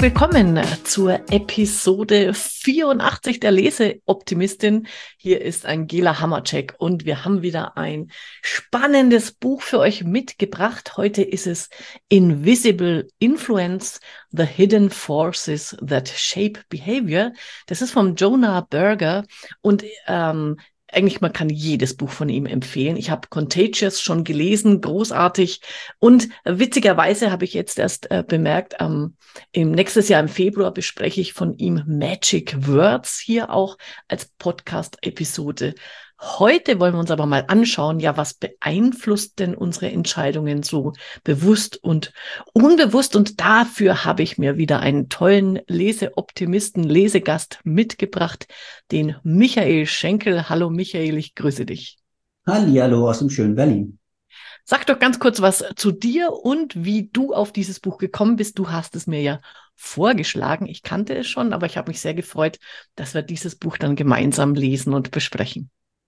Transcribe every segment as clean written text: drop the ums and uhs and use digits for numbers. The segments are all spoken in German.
willkommen zur Episode 84 der Leseoptimistin. Hier ist Angela Hammercheck und wir haben wieder ein spannendes Buch für euch mitgebracht. Heute ist es Invisible Influence, The Hidden Forces That Shape Behavior. Das ist von Jonah Berger und eigentlich, man kann jedes Buch von ihm empfehlen. Ich habe Contagious schon gelesen, großartig. Und witzigerweise habe ich jetzt erst bemerkt, im nächstes Jahr im Februar bespreche ich von ihm Magic Words hier auch als Podcast-Episode. Heute wollen wir uns aber mal anschauen, ja, was beeinflusst denn unsere Entscheidungen so bewusst und unbewusst? Und dafür habe ich mir wieder einen tollen Leseoptimisten, Lesegast mitgebracht, den Michael Schenkel. Hallo Michael, ich grüße dich. Hallihallo aus dem schönen Berlin. Sag doch ganz kurz was zu dir und wie du auf dieses Buch gekommen bist. Du hast es mir ja vorgeschlagen. Ich kannte es schon, aber ich habe mich sehr gefreut, dass wir dieses Buch dann gemeinsam lesen und besprechen.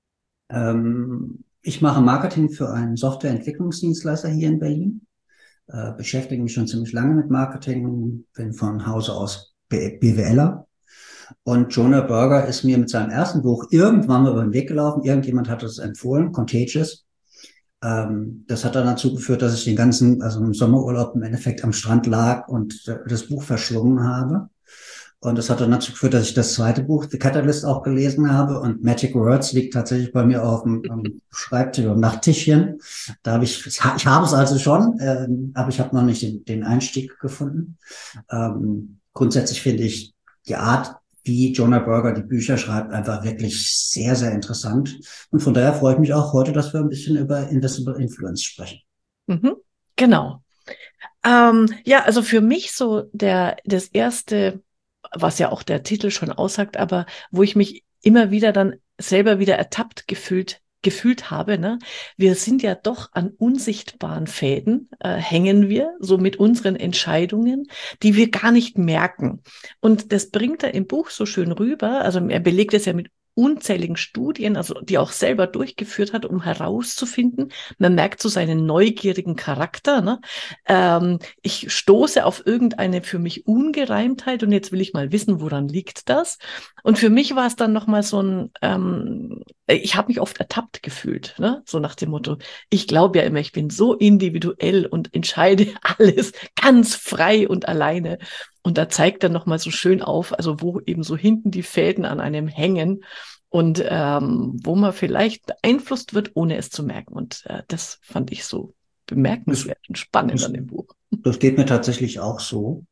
Ich mache Marketing für einen Softwareentwicklungsdienstleister hier in Berlin, beschäftige mich schon ziemlich lange mit Marketing, bin von Hause aus BWLer. Und Jonah Berger ist mir mit seinem ersten Buch irgendwann mal über den Weg gelaufen. Irgendjemand hat es empfohlen, Contagious. Das hat dann dazu geführt, dass ich also im Sommerurlaub im Endeffekt am Strand lag und das Buch verschlungen habe. Und das hat dann dazu geführt, dass ich das zweite Buch, The Catalyst, auch gelesen habe. Und Magic Words liegt tatsächlich bei mir auf dem Schreibtisch, am Nachttischchen. Ich habe es also schon, aber ich habe noch nicht den Einstieg gefunden. Grundsätzlich finde ich die Art, wie Jonah Berger die Bücher schreibt, einfach wirklich sehr, sehr interessant. Und von daher freue ich mich auch heute, dass wir ein bisschen über Invisible Influence sprechen. Mhm, genau. Ja, also für mich so das erste, was ja auch der Titel schon aussagt, aber wo ich mich immer wieder dann selber wieder ertappt gefühlt habe, ne? Wir sind ja doch an unsichtbaren Fäden, hängen wir so mit unseren Entscheidungen, die wir gar nicht merken. Und das bringt er im Buch so schön rüber. Also er belegt es ja mit unzähligen Studien, also die auch selber durchgeführt hat, um herauszufinden. Man merkt so seinen neugierigen Charakter, ne? Ich stoße auf irgendeine für mich Ungereimtheit und jetzt will ich mal wissen, woran liegt das? Und für mich war es dann nochmal so ich habe mich oft ertappt gefühlt, ne? So nach dem Motto, ich glaube ja immer, ich bin so individuell und entscheide alles ganz frei und alleine. Und da zeigt er nochmal so schön auf, also wo eben so hinten die Fäden an einem hängen und wo man vielleicht beeinflusst wird, ohne es zu merken. Und das fand ich so bemerkenswert und spannend an dem Buch. Das geht mir tatsächlich auch so.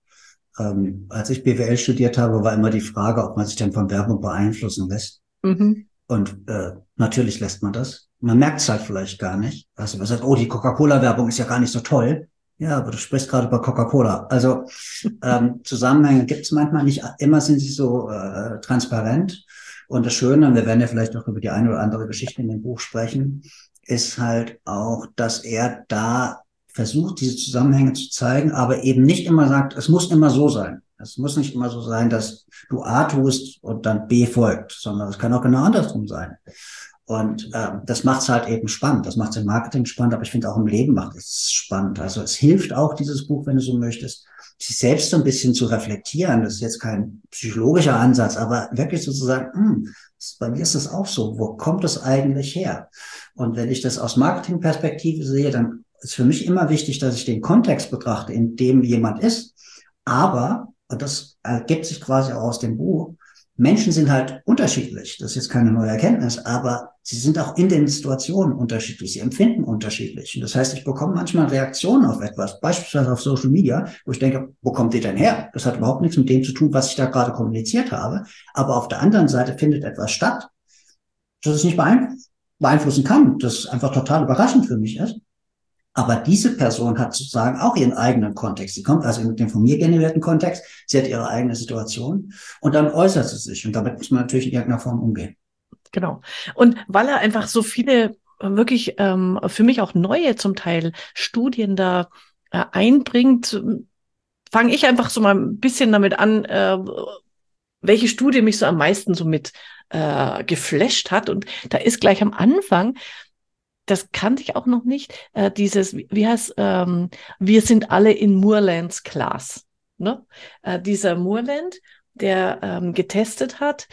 Als ich BWL studiert habe, war immer die Frage, ob man sich denn von Werbung beeinflussen lässt. Mhm. Und natürlich lässt man das. Man merkt es halt vielleicht gar nicht. Also man sagt, oh, die Coca-Cola-Werbung ist ja gar nicht so toll. Ja, aber du sprichst gerade über Coca-Cola. Also Zusammenhänge gibt es manchmal nicht. Immer sind sie so transparent. Und das Schöne, und wir werden ja vielleicht auch über die eine oder andere Geschichte in dem Buch sprechen, ist halt auch, dass er da versucht, diese Zusammenhänge zu zeigen, aber eben nicht immer sagt, es muss immer so sein. Es muss nicht immer so sein, dass du A tust und dann B folgt, sondern es kann auch genau andersrum sein. Und das macht es halt eben spannend. Das macht es im Marketing spannend, aber ich finde auch im Leben macht es spannend. Also es hilft auch, dieses Buch, wenn du so möchtest, sich selbst so ein bisschen zu reflektieren. Das ist jetzt kein psychologischer Ansatz, aber wirklich sozusagen, bei mir ist das auch so. Wo kommt das eigentlich her? Und wenn ich das aus Marketingperspektive sehe, dann ist für mich immer wichtig, dass ich den Kontext betrachte, in dem jemand ist. Aber, und das ergibt sich quasi auch aus dem Buch, Menschen sind halt unterschiedlich. Das ist jetzt keine neue Erkenntnis, aber sie sind auch in den Situationen unterschiedlich. Sie empfinden unterschiedlich. Und das heißt, ich bekomme manchmal Reaktionen auf etwas, beispielsweise auf Social Media, wo ich denke, wo kommt ihr denn her? Das hat überhaupt nichts mit dem zu tun, was ich da gerade kommuniziert habe. Aber auf der anderen Seite findet etwas statt, das ich nicht beeinflussen kann. Das einfach total überraschend für mich ist. Aber diese Person hat sozusagen auch ihren eigenen Kontext. Sie kommt also mit dem von mir generierten Kontext. Sie hat ihre eigene Situation und dann äußert sie sich. Und damit muss man natürlich in irgendeiner Form umgehen. Genau. Und weil er einfach so viele wirklich für mich auch neue zum Teil Studien da einbringt, fange ich einfach so mal ein bisschen damit an, welche Studie mich so am meisten so mit geflasht hat. Und da ist gleich am Anfang, das kannte ich auch noch nicht, dieses, wie heißt, wir sind alle in Moorlands Class. ne? Dieser Moorland, der getestet hat,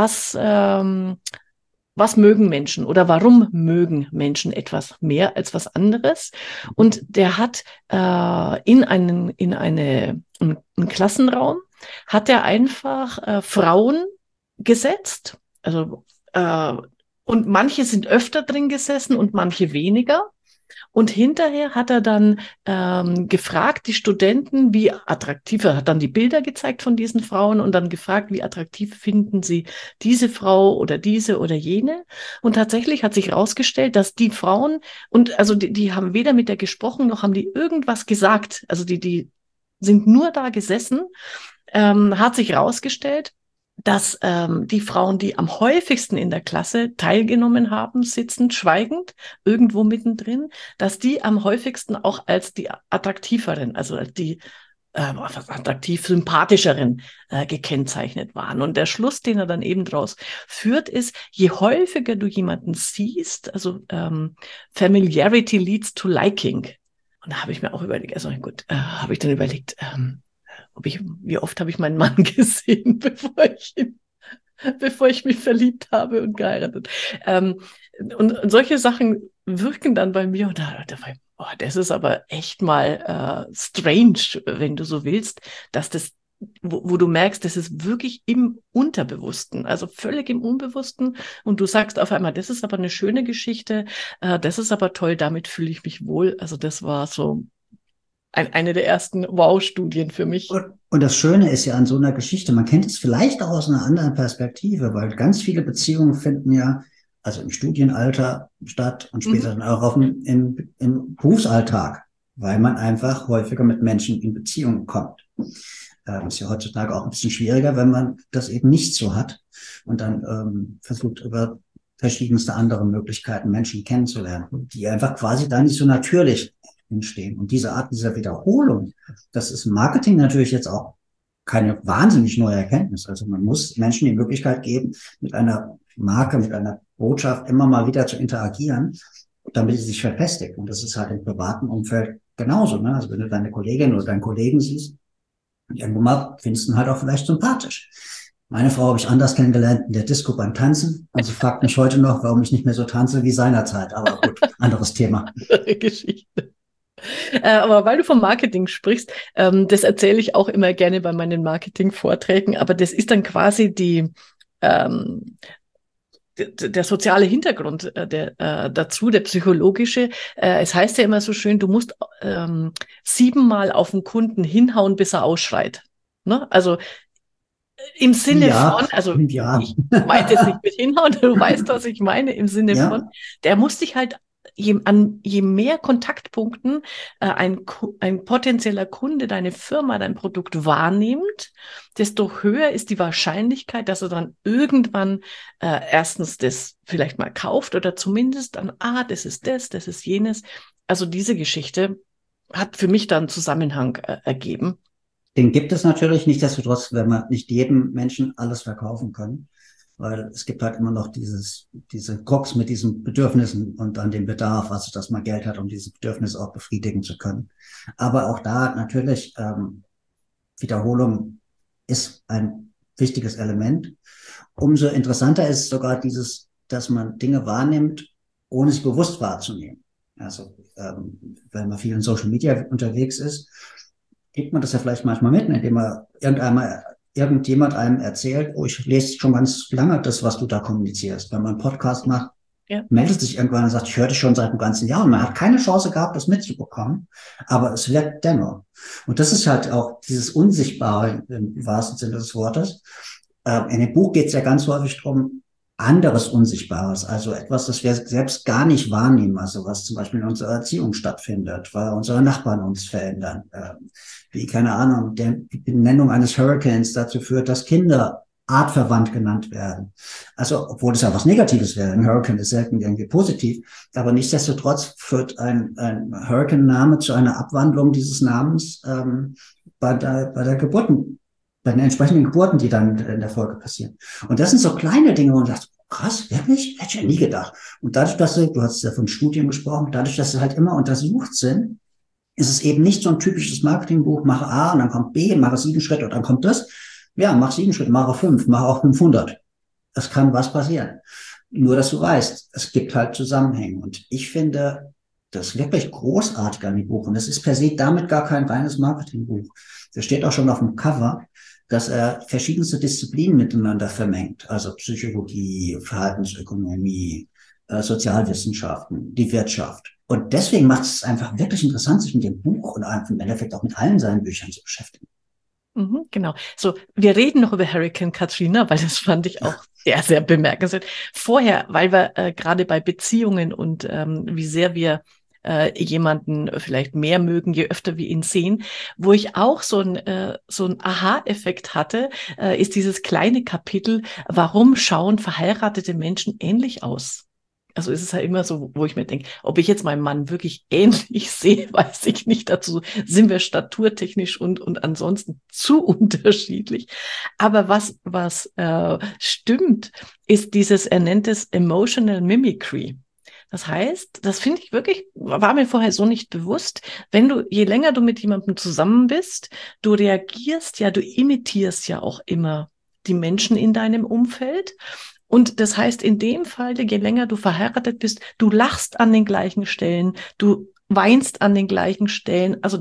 was mögen Menschen oder warum mögen Menschen etwas mehr als was anderes? Und der hat in einen Klassenraum hat er einfach Frauen gesetzt, also und manche sind öfter drin gesessen und manche weniger. Und hinterher hat er dann gefragt, die Studenten, wie attraktiv, er hat dann die Bilder gezeigt von diesen Frauen und dann gefragt, wie attraktiv finden sie diese Frau oder diese oder jene. Und tatsächlich hat sich herausgestellt, dass die Frauen, und also die haben weder mit der gesprochen, noch haben die irgendwas gesagt. Also die sind nur da gesessen, hat sich herausgestellt, dass die Frauen, die am häufigsten in der Klasse teilgenommen haben, sitzend, schweigend, irgendwo mittendrin, dass die am häufigsten auch als die attraktiveren, also als die attraktiv sympathischeren gekennzeichnet waren. Und der Schluss, den er dann eben daraus führt, ist, je häufiger du jemanden siehst, also Familiarity leads to liking. Und da habe ich mir auch überlegt, also gut, habe ich dann überlegt, wie oft habe ich meinen Mann gesehen, bevor ich mich verliebt habe und geheiratet. Und solche Sachen wirken dann bei mir und da war ich, oh, das ist aber echt mal strange, wenn du so willst, dass das, wo du merkst, das ist wirklich im Unterbewussten, also völlig im Unbewussten und du sagst auf einmal, das ist aber eine schöne Geschichte, das ist aber toll, damit fühle ich mich wohl. Also das war so eine der ersten Wow-Studien für mich. Und das Schöne ist ja an so einer Geschichte, man kennt es vielleicht auch aus einer anderen Perspektive, weil ganz viele Beziehungen finden ja, also im Studienalter statt und später dann auch im Berufsalltag, weil man einfach häufiger mit Menschen in Beziehungen kommt. Ist ja heutzutage auch ein bisschen schwieriger, wenn man das eben nicht so hat und dann versucht über verschiedenste andere Möglichkeiten Menschen kennenzulernen, die einfach quasi da nicht so natürlich entstehen. Und diese Art dieser Wiederholung, das ist im Marketing natürlich jetzt auch keine wahnsinnig neue Erkenntnis. Also man muss Menschen die Möglichkeit geben, mit einer Marke, mit einer Botschaft immer mal wieder zu interagieren, damit sie sich verfestigt. Und das ist halt im privaten Umfeld genauso. Ne? Also wenn du deine Kollegin oder deinen Kollegen siehst, irgendwann mal findest du ihn halt auch vielleicht sympathisch. Meine Frau habe ich anders kennengelernt in der Disco beim Tanzen. Und sie fragt mich heute noch, warum ich nicht mehr so tanze wie seinerzeit. Aber gut, anderes Thema. Geschichte. Aber weil du vom Marketing sprichst, das erzähle ich auch immer gerne bei meinen Marketing-Vorträgen, aber das ist dann quasi der soziale Hintergrund dazu, der psychologische. Es heißt ja immer so schön, du musst 7-mal auf den Kunden hinhauen, bis er ausschreit. Ne? Also im Sinne von, also ich meine jetzt nicht mit hinhauen, du weißt, was ich meine, im Sinne von, der muss dich halt je mehr Kontaktpunkten ein potenzieller Kunde deine Firma, dein Produkt wahrnimmt, desto höher ist die Wahrscheinlichkeit, dass er dann irgendwann erstens das vielleicht mal kauft oder zumindest dann, das ist jenes. Also diese Geschichte hat für mich dann Zusammenhang ergeben. Den gibt es natürlich, nichtsdestotrotz, wenn man nicht jedem Menschen alles verkaufen kann. Weil es gibt halt immer noch diese Krux mit diesen Bedürfnissen und an dem Bedarf, also dass man Geld hat, um diese Bedürfnisse auch befriedigen zu können. Aber auch da natürlich Wiederholung ist ein wichtiges Element. Umso interessanter ist sogar dass man Dinge wahrnimmt, ohne sie bewusst wahrzunehmen. Also wenn man viel in Social Media unterwegs ist, kriegt man das ja vielleicht manchmal mit, indem man irgendjemand einem erzählt, oh, ich lese schon ganz lange das, was du da kommunizierst. Wenn man einen Podcast macht, meldet sich irgendwann und sagt, ich höre dich schon seit einem ganzen Jahr und man hat keine Chance gehabt, das mitzubekommen, aber es wirkt dennoch. Und das ist halt auch dieses Unsichtbare im wahrsten Sinne des Wortes. In dem Buch geht es ja ganz häufig darum, anderes Unsichtbares, also etwas, das wir selbst gar nicht wahrnehmen, also was zum Beispiel in unserer Erziehung stattfindet, weil unsere Nachbarn uns verändern, wie, keine Ahnung, die Benennung eines Hurricanes dazu führt, dass Kinder artverwandt genannt werden. Also, obwohl es ja was Negatives wäre, ein Hurricane ist selten irgendwie positiv, aber nichtsdestotrotz führt ein Hurricane-Name zu einer Abwandlung dieses Namens bei der Geburten, bei den entsprechenden Geburten, die dann in der Folge passieren. Und das sind so kleine Dinge, wo man sagt, krass, wirklich? Hätte ich ja nie gedacht. Und dadurch, du hast ja von Studien gesprochen, dadurch, dass sie halt immer untersucht sind, ist es eben nicht so ein typisches Marketingbuch, mache A und dann kommt B, mache 7 Schritte und dann kommt das. Ja, mach 7 Schritte, mache 5, mache auch 500. Es kann was passieren. Nur, dass du weißt, es gibt halt Zusammenhänge. Und ich finde das wirklich großartig an dem Buch. Und das ist per se damit gar kein reines Marketingbuch. Das steht auch schon auf dem Cover, dass er verschiedenste Disziplinen miteinander vermengt. Also Psychologie, Verhaltensökonomie, Sozialwissenschaften, die Wirtschaft. Und deswegen macht es einfach wirklich interessant, sich mit dem Buch und im Endeffekt auch mit allen seinen Büchern zu beschäftigen. Genau. So, wir reden noch über Hurricane Katrina, weil das fand ich auch sehr, sehr bemerkenswert. Vorher, weil wir gerade bei Beziehungen und wie sehr wir jemanden vielleicht mehr mögen, je öfter wir ihn sehen, wo ich auch so ein Aha-Effekt hatte, ist dieses kleine Kapitel, warum schauen verheiratete Menschen ähnlich aus? Also ist es halt immer so, wo ich mir denke, ob ich jetzt meinen Mann wirklich ähnlich sehe, weiß ich nicht. Dazu sind wir staturtechnisch und ansonsten zu unterschiedlich. Aber was stimmt, ist er nennt es Emotional Mimicry. Das heißt, das finde ich wirklich, war mir vorher so nicht bewusst, je länger du mit jemandem zusammen bist, du imitierst ja auch immer die Menschen in deinem Umfeld. Und das heißt, in dem Fall, je länger du verheiratet bist, du lachst an den gleichen Stellen, du weinst an den gleichen Stellen, also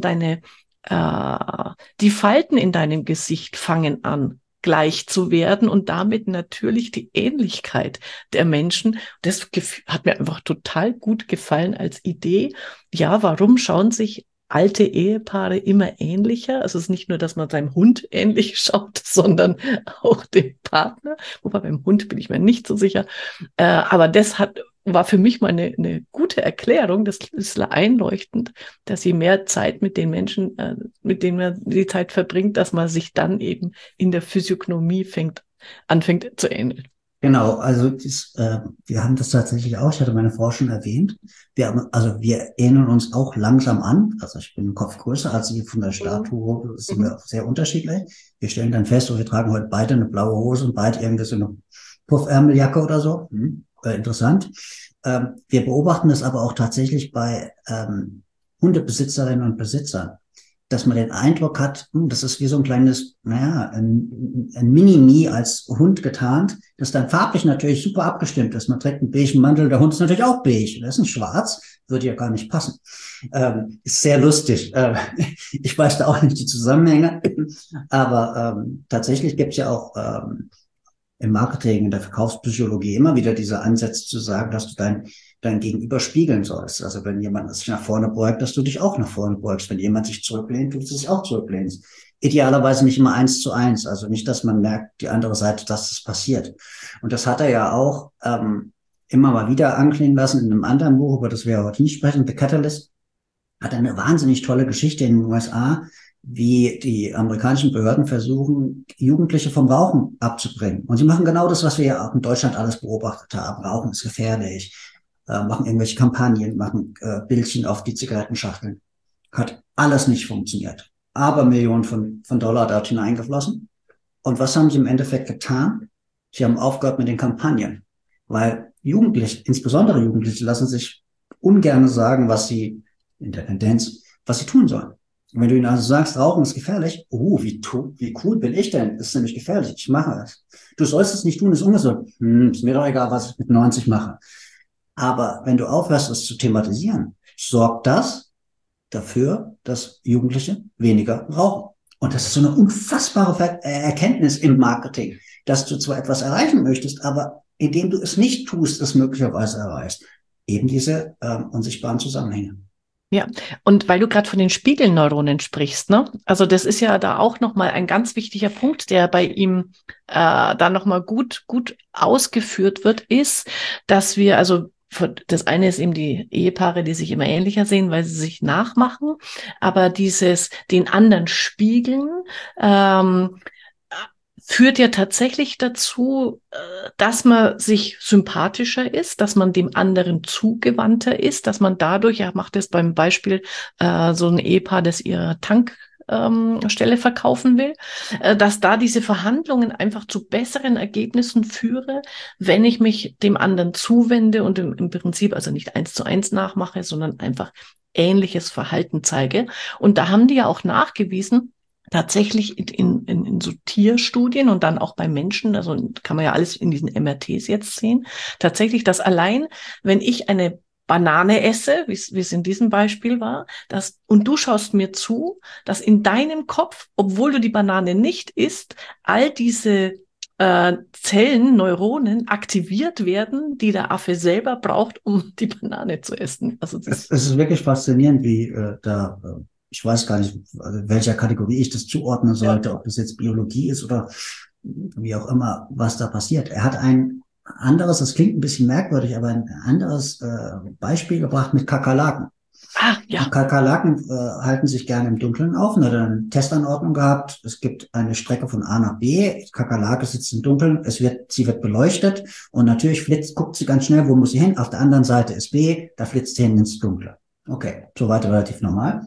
die Falten in deinem Gesicht fangen an, gleich zu werden und damit natürlich die Ähnlichkeit der Menschen. Das hat mir einfach total gut gefallen als Idee. Ja, warum schauen sich alte Ehepaare immer ähnlicher? Also es ist nicht nur, dass man seinem Hund ähnlich schaut, sondern auch dem Partner. Wobei beim Hund bin ich mir nicht so sicher. Aber war für mich mal eine gute Erklärung. Das ist einleuchtend, dass je mehr Zeit mit den Menschen, mit denen man die Zeit verbringt, dass man sich dann eben in der Physiognomie anfängt zu ähneln. Genau, also wir haben das tatsächlich auch, ich hatte meine Frau schon erwähnt, wir erinnern uns auch langsam an, also ich bin im Kopf größer als sie, von der Statur sind wir sehr unterschiedlich. Wir stellen dann fest, wir tragen heute beide eine blaue Hose und beide irgendwie so eine Puffärmeljacke oder so. Interessant. Wir beobachten das aber auch tatsächlich bei Hundebesitzerinnen und Besitzern, dass man den Eindruck hat, das ist wie so ein kleines, ein Mini-Me als Hund getarnt, das dann farblich natürlich super abgestimmt ist. Man trägt einen beigen Mantel, der Hund ist natürlich auch beige. Das ist ein Schwarz, würde ja gar nicht passen. Ist sehr lustig. Ich weiß da auch nicht die Zusammenhänge, aber tatsächlich gibt es ja auch im Marketing, in der Verkaufspsychologie immer wieder diese Ansätze zu sagen, dass du dein Gegenüber spiegeln sollst. Also wenn jemand sich nach vorne beugt, dass du dich auch nach vorne beugst. Wenn jemand sich zurücklehnt, du dich auch zurücklehnst. Idealerweise nicht immer 1:1. Also nicht, dass man merkt, die andere Seite, dass das passiert. Und das hat er ja auch immer mal wieder anklingen lassen in einem anderen Buch, über das wir heute nicht sprechen. The Catalyst hat eine wahnsinnig tolle Geschichte in den USA, wie die amerikanischen Behörden versuchen, Jugendliche vom Rauchen abzubringen. Und sie machen genau das, was wir ja auch in Deutschland alles beobachtet haben. Rauchen ist gefährlich, machen irgendwelche Kampagnen, machen Bildchen auf die Zigarettenschachteln. Hat alles nicht funktioniert. Aber Millionen von Dollar dort hineingeflossen. Und was haben sie im Endeffekt getan? Sie haben aufgehört mit den Kampagnen. Weil Jugendliche, insbesondere Jugendliche, lassen sich ungern sagen, was sie tun sollen. Und wenn du ihnen also sagst, Rauchen ist gefährlich, wie cool bin ich denn? Das ist nämlich gefährlich, ich mache es. Du sollst es nicht tun, ist ungesund. Ist mir doch egal, was ich mit 90 mache. Aber wenn du aufhörst, es zu thematisieren, sorgt das dafür, dass Jugendliche weniger rauchen. Und das ist so eine unfassbare Erkenntnis im Marketing, dass du zwar etwas erreichen möchtest, aber indem du es nicht tust, es möglicherweise erreichst. Eben diese unsichtbaren Zusammenhänge. Ja, und weil du gerade von den Spiegelneuronen sprichst, ne? Also das ist ja da auch nochmal ein ganz wichtiger Punkt, der bei ihm da nochmal gut ausgeführt wird, ist, dass wir, also das eine ist eben die Ehepaare, die sich immer ähnlicher sehen, weil sie sich nachmachen, aber den anderen spiegeln, führt ja tatsächlich dazu, dass man sich sympathischer ist, dass man dem anderen zugewandter ist, dass man dadurch, macht es beim Beispiel so ein Ehepaar, das ihre Stelle verkaufen will, dass da diese Verhandlungen einfach zu besseren Ergebnissen führe, wenn ich mich dem anderen zuwende und im Prinzip also nicht 1:1 nachmache, sondern einfach ähnliches Verhalten zeige. Und da haben die ja auch nachgewiesen, tatsächlich in so Tierstudien und dann auch bei Menschen, also kann man ja alles in diesen MRTs jetzt sehen, tatsächlich, dass allein, wenn ich eine Banane esse, wie es in diesem Beispiel war, und du schaust mir zu, dass in deinem Kopf, obwohl du die Banane nicht isst, all diese Zellen, Neuronen aktiviert werden, die der Affe selber braucht, um die Banane zu essen. Also Es ist wirklich faszinierend, wie ich weiß gar nicht, welcher Kategorie ich das zuordnen sollte, ob das jetzt Biologie ist oder wie auch immer, was da passiert. Er hat ein anderes, das klingt ein bisschen merkwürdig, aber ein anderes Beispiel gebracht mit Kakerlaken. Ja. Kakerlaken halten sich gerne im Dunkeln auf und hat eine Testanordnung gehabt. Es gibt eine Strecke von A nach B. Kakerlake sitzt im Dunkeln. Sie wird beleuchtet und natürlich guckt sie ganz schnell, wo muss sie hin? Auf der anderen Seite ist B, da flitzt sie hin ins Dunkle. Okay, soweit relativ normal.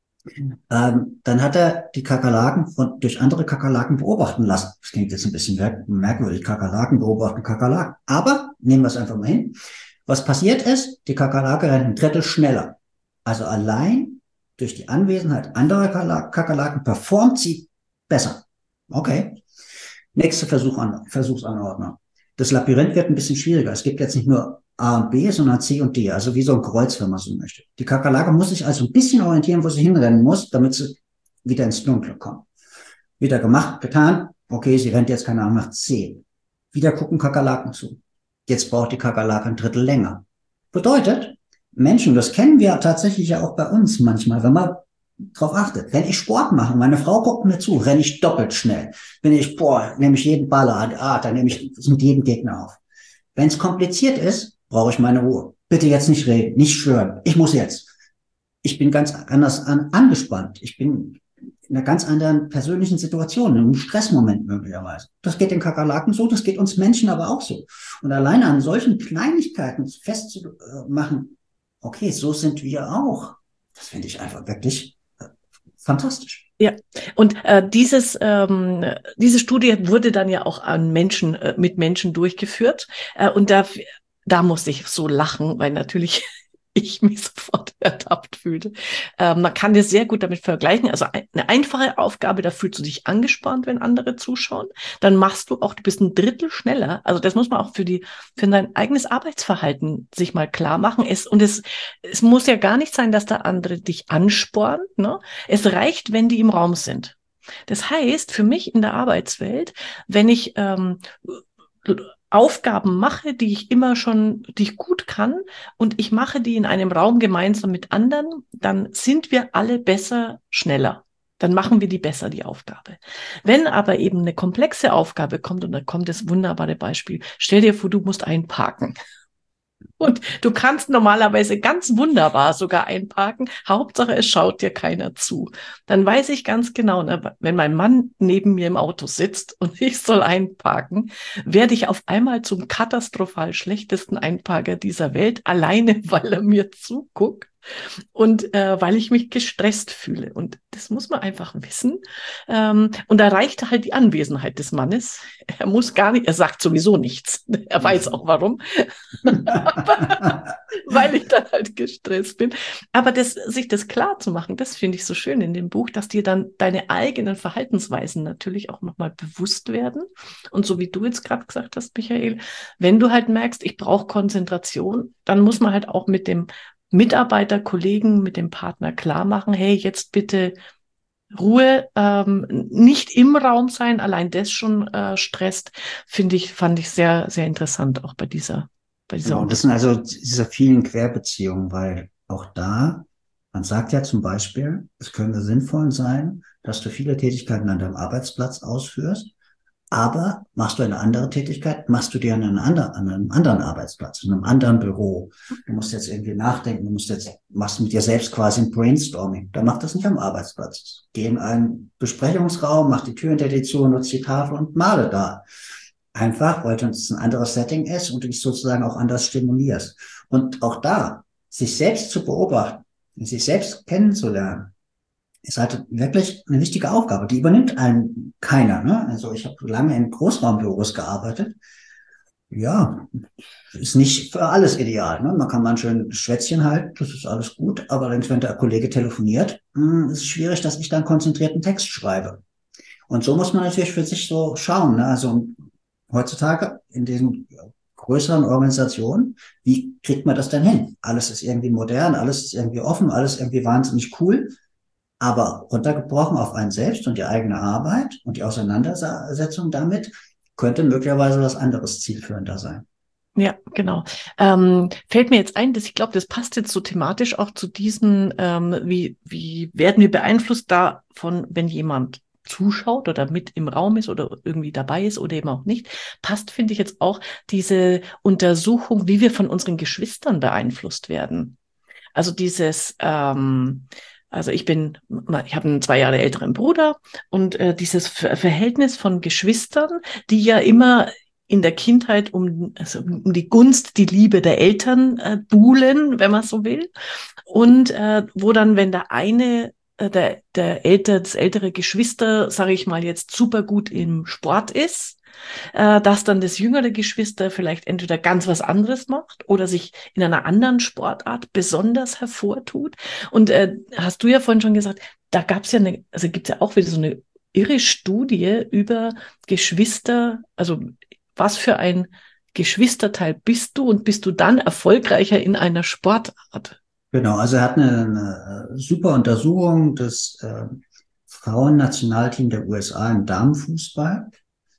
Dann hat er die Kakerlaken durch andere Kakerlaken beobachten lassen. Das klingt jetzt ein bisschen merkwürdig. Kakerlaken beobachten Kakerlaken. Aber nehmen wir es einfach mal hin. Was passiert ist, die Kakerlake rennt ein Drittel schneller. Also allein durch die Anwesenheit anderer Kakerlaken performt sie besser. Okay. Nächste Versuchsanordnung. Das Labyrinth wird ein bisschen schwieriger. Es gibt jetzt nicht nur A und B, sondern C und D. Also wie so ein Kreuz, wenn man so möchte. Die Kakerlake muss sich also ein bisschen orientieren, wo sie hinrennen muss, damit sie wieder ins Dunkle kommt. Wieder gemacht, getan. Okay, sie rennt jetzt keine Ahnung nach C. Wieder gucken Kakerlaken zu. Jetzt braucht die Kakerlake ein Drittel länger. Bedeutet, Menschen, das kennen wir tatsächlich ja auch bei uns manchmal, wenn man drauf achtet. Wenn ich Sport mache, meine Frau guckt mir zu, renne ich doppelt schnell. Wenn ich, nehme ich jeden Baller an, dann nehme ich mit jedem Gegner auf. Wenn es kompliziert ist, brauche ich meine Ruhe. Bitte jetzt nicht reden, nicht stören. Ich muss jetzt. Ich bin ganz anders angespannt. Ich bin in einer ganz anderen persönlichen Situation, in einem Stressmoment möglicherweise. Das geht den Kakerlaken so, das geht uns Menschen aber auch so. Und alleine an solchen Kleinigkeiten festzumachen, okay, so sind wir auch. Das finde ich einfach wirklich fantastisch. Ja, und diese Studie wurde dann ja auch an Menschen, mit Menschen durchgeführt. Und da musste ich so lachen, weil natürlich ich mich sofort ertappt fühlte. Man kann das sehr gut damit vergleichen. Also eine einfache Aufgabe, da fühlst du dich angespannt, wenn andere zuschauen. Dann machst du bist ein Drittel schneller. Also das muss man auch für dein eigenes Arbeitsverhalten sich mal klar machen. Es muss ja gar nicht sein, dass der andere dich anspornt, ne? Es reicht, wenn die im Raum sind. Das heißt, für mich in der Arbeitswelt, wenn ich Aufgaben mache, die ich gut kann und ich mache die in einem Raum gemeinsam mit anderen, dann sind wir alle besser, schneller. Dann machen wir die besser, die Aufgabe. Wenn aber eben eine komplexe Aufgabe kommt, und da kommt das wunderbare Beispiel, stell dir vor, du musst einparken. Und du kannst normalerweise ganz wunderbar sogar einparken. Hauptsache, es schaut dir keiner zu. Dann weiß ich ganz genau, wenn mein Mann neben mir im Auto sitzt und ich soll einparken, werde ich auf einmal zum katastrophal schlechtesten Einparker dieser Welt, alleine weil er mir zuguckt. Und weil ich mich gestresst fühle. Und das muss man einfach wissen. Und da reicht halt die Anwesenheit des Mannes. Er muss gar nicht, er sagt sowieso nichts. Er weiß auch warum. Weil ich dann halt gestresst bin. Aber sich das klar zu machen, das finde ich so schön in dem Buch, dass dir dann deine eigenen Verhaltensweisen natürlich auch nochmal bewusst werden. Und so wie du jetzt gerade gesagt hast, Michael, wenn du halt merkst, ich brauche Konzentration, dann muss man halt auch mit dem Mitarbeiter, Kollegen, mit dem Partner klar machen, hey, jetzt bitte Ruhe, nicht im Raum sein, allein das schon stresst, fand ich sehr, sehr interessant, auch bei dieser Genau, das sind also diese vielen Querbeziehungen, weil auch da, man sagt ja zum Beispiel, es könnte sinnvoll sein, dass du viele Tätigkeiten an deinem Arbeitsplatz ausführst, aber machst du eine andere Tätigkeit, machst du dir an einem anderen Arbeitsplatz, in einem anderen Büro. Du musst jetzt irgendwie nachdenken, machst mit dir selbst quasi ein Brainstorming. Da mach das nicht am Arbeitsplatz. Geh in einen Besprechungsraum, mach die Tür hinter dir zu, nutz die Tafel und male da. Einfach, weil es ein anderes Setting ist und du dich sozusagen auch anders stimulierst. Und auch da, sich selbst zu beobachten, sich selbst kennenzulernen, ist halt wirklich eine wichtige Aufgabe. Die übernimmt einem keiner. Ne? Also ich habe lange in Großraumbüros gearbeitet. Ja, ist nicht für alles ideal. Ne? Man kann mal ein schönes Schwätzchen halten, das ist alles gut. Aber wenn der Kollege telefoniert, ist es schwierig, dass ich dann konzentrierten Text schreibe. Und so muss man natürlich für sich so schauen. Ne? Also heutzutage in diesen größeren Organisationen, wie kriegt man das denn hin? Alles ist irgendwie modern, alles ist irgendwie offen, alles irgendwie wahnsinnig cool. Aber runtergebrochen auf einen selbst und die eigene Arbeit und die Auseinandersetzung damit könnte möglicherweise was anderes zielführender sein. Ja, genau. Fällt mir jetzt ein, dass ich glaube, das passt jetzt so thematisch auch zu diesen, wie werden wir beeinflusst davon, wenn jemand zuschaut oder mit im Raum ist oder irgendwie dabei ist oder eben auch nicht, passt, finde ich jetzt auch diese Untersuchung, wie wir von unseren Geschwistern beeinflusst werden. Also also ich habe einen 2 Jahre älteren Bruder und dieses Verhältnis von Geschwistern, die ja immer in der Kindheit um die Gunst, die Liebe der Eltern buhlen, wenn man so will. Und wo dann, wenn der eine, das ältere Geschwister, sage ich mal jetzt, super gut im Sport ist, dass dann das jüngere Geschwister vielleicht entweder ganz was anderes macht oder sich in einer anderen Sportart besonders hervortut. Und hast du ja vorhin schon gesagt, da gab es ja also gibt es ja auch wieder so eine irre Studie über Geschwister, also was für ein Geschwisterteil bist du und bist du dann erfolgreicher in einer Sportart? Genau, also er hat eine super Untersuchung des Frauennationalteam der USA im Damenfußball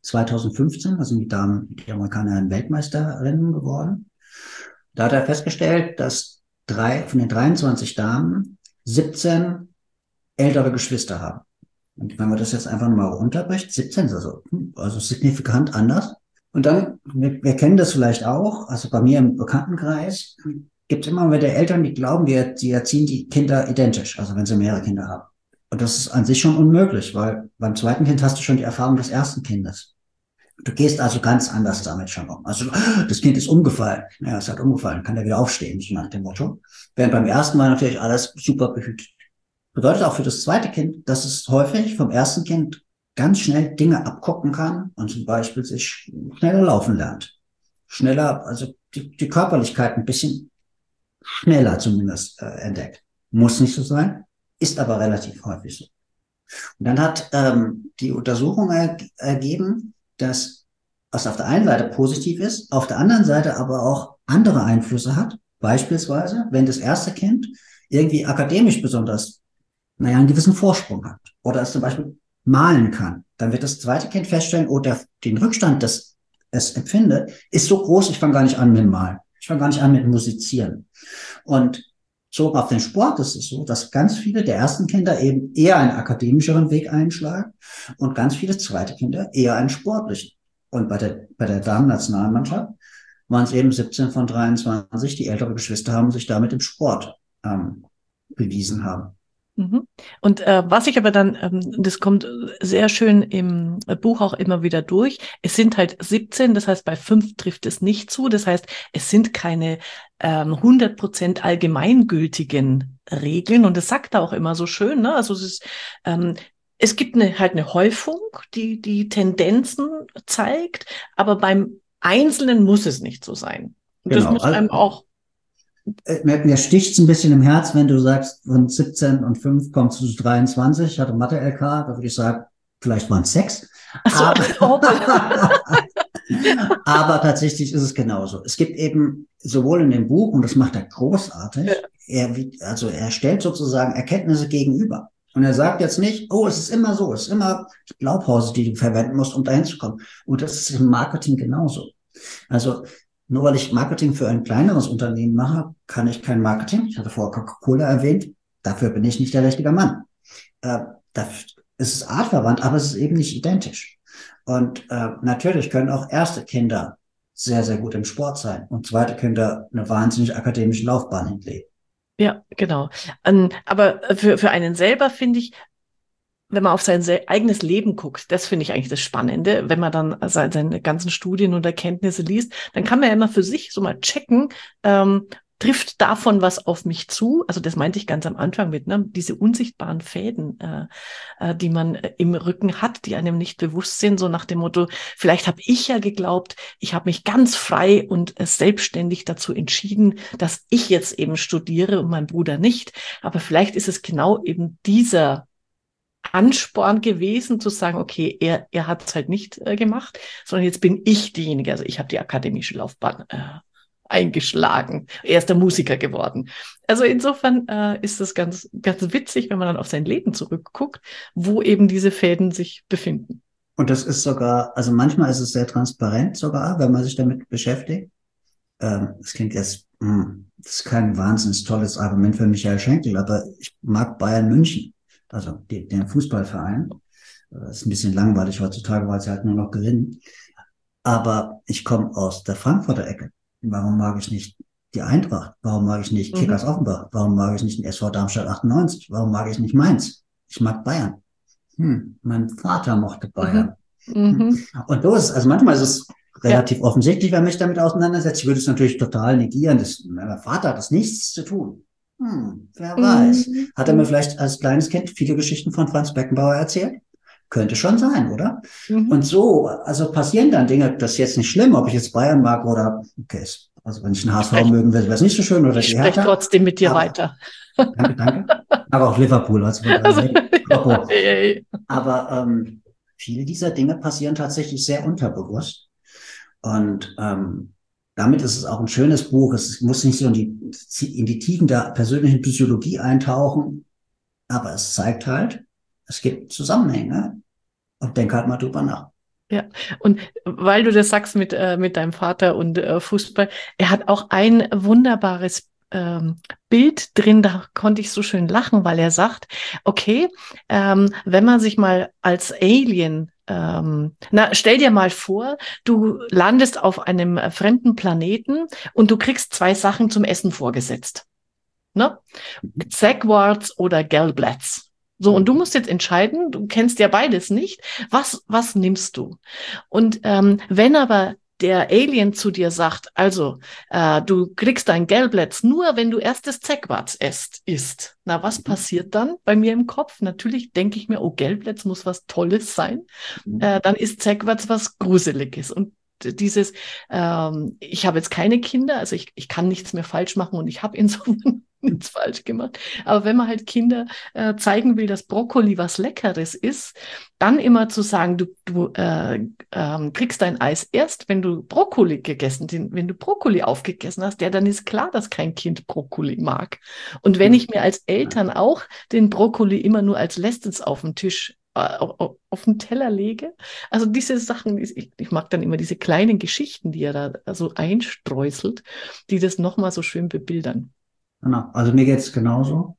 2015, also die Amerikaner Weltmeisterinnen geworden. Da hat er festgestellt, dass von den 23 Damen 17 ältere Geschwister haben. Und wenn man das jetzt einfach mal runterbricht, 17 ist also signifikant anders. Und dann, wir kennen das vielleicht auch, also bei mir im Bekanntenkreis gibt es immer wieder Eltern, die glauben, die erziehen die Kinder identisch, also wenn sie mehrere Kinder haben. Und das ist an sich schon unmöglich, weil beim zweiten Kind hast du schon die Erfahrung des ersten Kindes. Du gehst also ganz anders damit schon um. Also das Kind ist umgefallen. Ja, es hat umgefallen, kann er wieder aufstehen, so nach dem Motto. Während beim ersten Mal natürlich alles super behütet. Bedeutet auch für das zweite Kind, dass es häufig vom ersten Kind ganz schnell Dinge abgucken kann und zum Beispiel sich schneller laufen lernt. Schneller, also die Körperlichkeit ein bisschen schneller zumindest entdeckt. Muss nicht so sein, ist aber relativ häufig so. Und dann hat die Untersuchung ergeben, dass was auf der einen Seite positiv ist, auf der anderen Seite aber auch andere Einflüsse hat. Beispielsweise, wenn das erste Kind irgendwie akademisch besonders, einen gewissen Vorsprung hat oder es zum Beispiel malen kann, dann wird das zweite Kind feststellen, den Rückstand, das es empfindet, ist so groß, ich fange gar nicht an mit Malen. Ich fange gar nicht an mit Musizieren. Und so auf den Sport ist es so, dass ganz viele der ersten Kinder eben eher einen akademischeren Weg einschlagen und ganz viele zweite Kinder eher einen sportlichen. Und bei der Damen-Nationalmannschaft waren es eben 17 von 23, die ältere Geschwister haben sich damit im Sport bewiesen haben. Und was ich aber dann, das kommt sehr schön im Buch auch immer wieder durch, es sind halt 17, das heißt bei 5 trifft es nicht zu, das heißt es sind keine 100% allgemeingültigen Regeln und das sagt er auch immer so schön, ne? Also es gibt halt eine Häufung, die Tendenzen zeigt, aber beim Einzelnen muss es nicht so sein. Und das Genau. muss einem auch Mir sticht's ein bisschen im Herz, wenn du sagst, von 17 und 5 kommst du zu 23. Ich hatte Mathe-LK, da würde ich sagen, vielleicht waren es 6. so, Aber tatsächlich ist es genauso. Es gibt eben sowohl in dem Buch, und das macht er großartig, er stellt sozusagen Erkenntnisse gegenüber. Und er sagt jetzt nicht, oh, es ist immer so, es ist immer die Blaupause, die du verwenden musst, um dahin zu kommen. Und das ist im Marketing genauso. Also nur weil ich Marketing für ein kleineres Unternehmen mache, kann ich kein Marketing. Ich hatte vorher Coca-Cola erwähnt. Dafür bin ich nicht der richtige Mann. Es ist artverwandt, aber es ist eben nicht identisch. Und natürlich können auch erste Kinder sehr, sehr gut im Sport sein und zweite Kinder eine wahnsinnig akademische Laufbahn hinlegen. Ja, genau. Aber für einen selber finde ich, wenn man auf sein eigenes Leben guckt, das finde ich eigentlich das Spannende. Wenn man dann seine ganzen Studien und Erkenntnisse liest, dann kann man ja immer für sich so mal checken, trifft davon was auf mich zu? Also das meinte ich ganz am Anfang mit, ne? Diese unsichtbaren Fäden, die man im Rücken hat, die einem nicht bewusst sind, so nach dem Motto, vielleicht habe ich ja geglaubt, ich habe mich ganz frei und selbstständig dazu entschieden, dass ich jetzt eben studiere und mein Bruder nicht. Aber vielleicht ist es genau eben dieser Ansporn gewesen, zu sagen, okay, er hat es halt nicht gemacht, sondern jetzt bin ich diejenige. Also ich habe die akademische Laufbahn eingeschlagen. Er ist der Musiker geworden. Also insofern ist das ganz, ganz witzig, wenn man dann auf sein Leben zurückguckt, wo eben diese Fäden sich befinden. Und das ist sogar, also manchmal ist es sehr transparent sogar, wenn man sich damit beschäftigt. Das klingt jetzt, das ist kein wahnsinnig tolles Argument für Michael Schenkel, aber ich mag Bayern München, also den Fußballverein. Das ist ein bisschen langweilig heutzutage, weil sie halt nur noch gewinnen. Aber ich komme aus der Frankfurter Ecke. Warum mag ich nicht die Eintracht? Warum mag ich nicht Kickers Offenbach? Warum mag ich nicht den SV Darmstadt 98? Warum mag ich nicht Mainz? Ich mag Bayern. Mein Vater mochte Bayern. Und so ist es, also manchmal ist es relativ offensichtlich, wenn man mich damit auseinandersetzt. Ich würde es natürlich total negieren. Mein Vater hat das nichts zu tun. Wer weiß. Hat er mir vielleicht als kleines Kind viele Geschichten von Franz Beckenbauer erzählt? Könnte schon sein, oder? Und so, also passieren dann Dinge, das ist jetzt nicht schlimm, ob ich jetzt Bayern mag oder, okay, also wenn ich einen HSV mögen will, wäre es nicht so schön, oder ich spreche trotzdem mit dir weiter. Danke. Aber auch Liverpool, aber viele dieser Dinge passieren tatsächlich sehr unterbewusst. Und damit ist es auch ein schönes Buch. Es muss nicht so in die Tiefen der persönlichen Psychologie eintauchen, aber es zeigt halt, es gibt Zusammenhänge und denk halt mal drüber nach. Ja, und weil du das sagst mit deinem Vater und Fußball, er hat auch ein wunderbares Bild drin, da konnte ich so schön lachen, weil er sagt, okay, wenn man sich mal als Alien, stell dir mal vor, du landest auf einem fremden Planeten und du kriegst 2 Sachen zum Essen vorgesetzt. Ne? Sagwarts oder Gelblätz. So, und du musst jetzt entscheiden, du kennst ja beides nicht, was nimmst du? Und wenn aber der Alien zu dir sagt, also du kriegst dein Gelblätz nur, wenn du erst das Zegwarts isst. Na, was passiert dann bei mir im Kopf? Natürlich denke ich mir, oh, Gelblätz muss was Tolles sein. Dann ist Zegwarts was Gruseliges. Und dieses, ich habe jetzt keine Kinder, also ich kann nichts mehr falsch machen und ich habe insofern nichts falsch gemacht. Aber wenn man halt Kinder zeigen will, dass Brokkoli was Leckeres ist, dann immer zu sagen, du kriegst dein Eis erst, wenn du Brokkoli wenn du Brokkoli aufgegessen hast, dann ist klar, dass kein Kind Brokkoli mag. Und wenn ich mir als Eltern auch den Brokkoli immer nur als letztes auf den Tisch auf den Teller lege. Also diese Sachen, ich mag dann immer diese kleinen Geschichten, die er da so einstreuselt, die das nochmal so schön bebildern. Genau, also mir geht's genauso.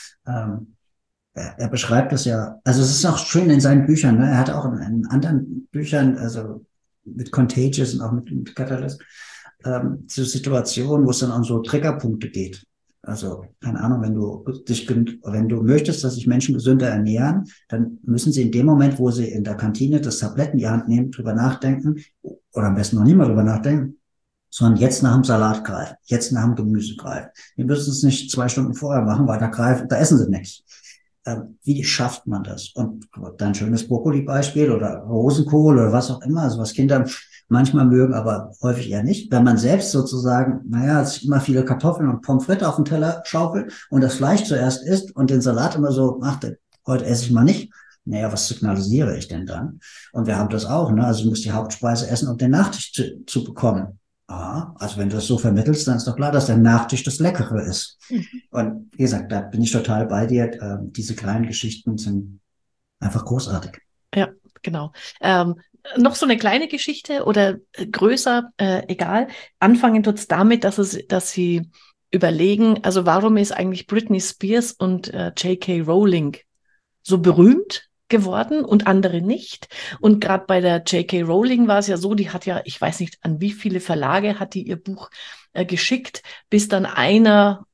Er beschreibt das ja, also es ist auch schön in seinen Büchern, ne? Er hat auch in anderen Büchern, also mit Contagious und auch mit Catalyst, so Situationen, wo es dann um so Triggerpunkte geht. Also, keine Ahnung, wenn du möchtest, dass sich Menschen gesünder ernähren, dann müssen sie in dem Moment, wo sie in der Kantine das Tablett in die Hand nehmen, drüber nachdenken, oder am besten noch nie mal drüber nachdenken, sondern jetzt nach dem Salat greifen, jetzt nach dem Gemüse greifen. Die müssen es nicht 2 Stunden vorher machen, weil da essen sie nichts. Wie schafft man das? Und dann schönes Brokkoli-Beispiel oder Rosenkohl oder was auch immer, also was Kinder manchmal mögen, aber häufig eher nicht. Wenn man selbst sozusagen, sich immer viele Kartoffeln und Pommes frites auf den Teller schaufelt und das Fleisch zuerst isst und den Salat immer so, heute esse ich mal nicht. Naja, was signalisiere ich denn dann? Und wir haben das auch, ne? Also du musst die Hauptspeise essen, um den Nachtisch zu bekommen. Also wenn du das so vermittelst, dann ist doch klar, dass der Nachtisch das Leckere ist. Und wie gesagt, da bin ich total bei dir. Diese kleinen Geschichten sind einfach großartig. Ja, genau. Noch so eine kleine Geschichte oder größer, egal. Anfangen tut's damit, dass sie überlegen, also warum ist eigentlich Britney Spears und J.K. Rowling so berühmt geworden und andere nicht. Und gerade bei der J.K. Rowling war es ja so, die hat ja, ich weiß nicht, an wie viele Verlage hat die ihr Buch geschickt, bis dann einer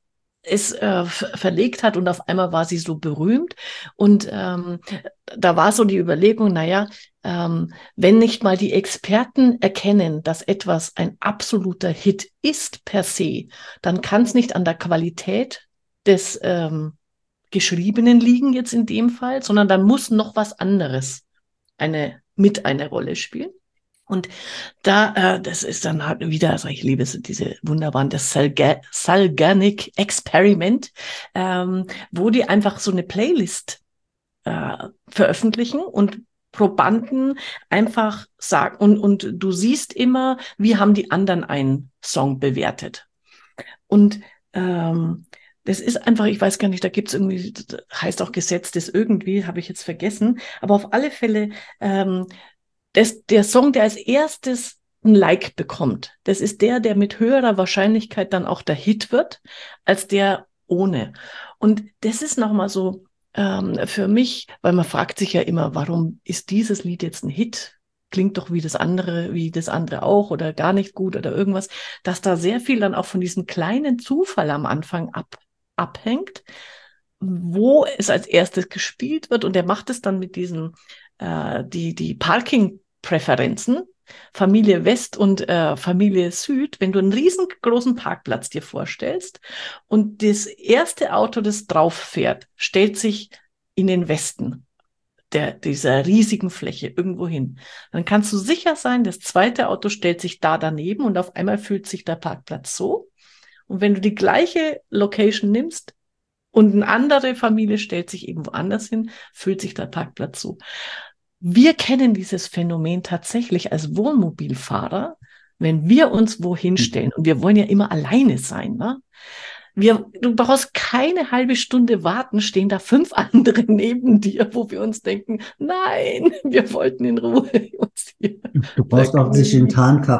es verlegt hat und auf einmal war sie so berühmt. Und da war so die Überlegung, naja, wenn nicht mal die Experten erkennen, dass etwas ein absoluter Hit ist per se, dann kann es nicht an der Qualität des Geschriebenen liegen jetzt in dem Fall, sondern dann muss noch was anderes eine Rolle spielen. Und da, das ist dann halt wieder, also ich liebe so diese wunderbaren, das Salganic Experiment, wo die einfach so eine Playlist veröffentlichen und Probanden einfach sagen, und du siehst immer, wie haben die anderen einen Song bewertet. Und das ist einfach, ich weiß gar nicht, da gibt's irgendwie, heißt auch Gesetz des irgendwie, habe ich jetzt vergessen, aber auf alle Fälle, der Song, der als erstes ein Like bekommt, das ist der mit höherer Wahrscheinlichkeit dann auch der Hit wird, als der ohne. Und das ist nochmal so für mich, weil man fragt sich ja immer, warum ist dieses Lied jetzt ein Hit? Klingt doch wie das andere auch oder gar nicht gut oder irgendwas, dass da sehr viel dann auch von diesem kleinen Zufall am Anfang abhängt, wo es als erstes gespielt wird. Und er macht es dann mit diesen, die Parking-Präferenzen, Familie West und Familie Süd. Wenn du einen riesengroßen Parkplatz dir vorstellst und das erste Auto, das drauf fährt, stellt sich in den Westen dieser riesigen Fläche irgendwo hin, dann kannst du sicher sein, das zweite Auto stellt sich da daneben und auf einmal fühlt sich der Parkplatz so. Und wenn du die gleiche Location nimmst und eine andere Familie stellt sich irgendwo anders hin, fühlt sich der Parkplatz so. Wir kennen dieses Phänomen tatsächlich als Wohnmobilfahrer, wenn wir uns wohin stellen. Und wir wollen ja immer alleine sein, ne? Du brauchst keine halbe Stunde warten, stehen da 5 andere neben dir, wo wir uns denken, nein, wir wollten in Ruhe uns hier. Du brauchst auch nicht ein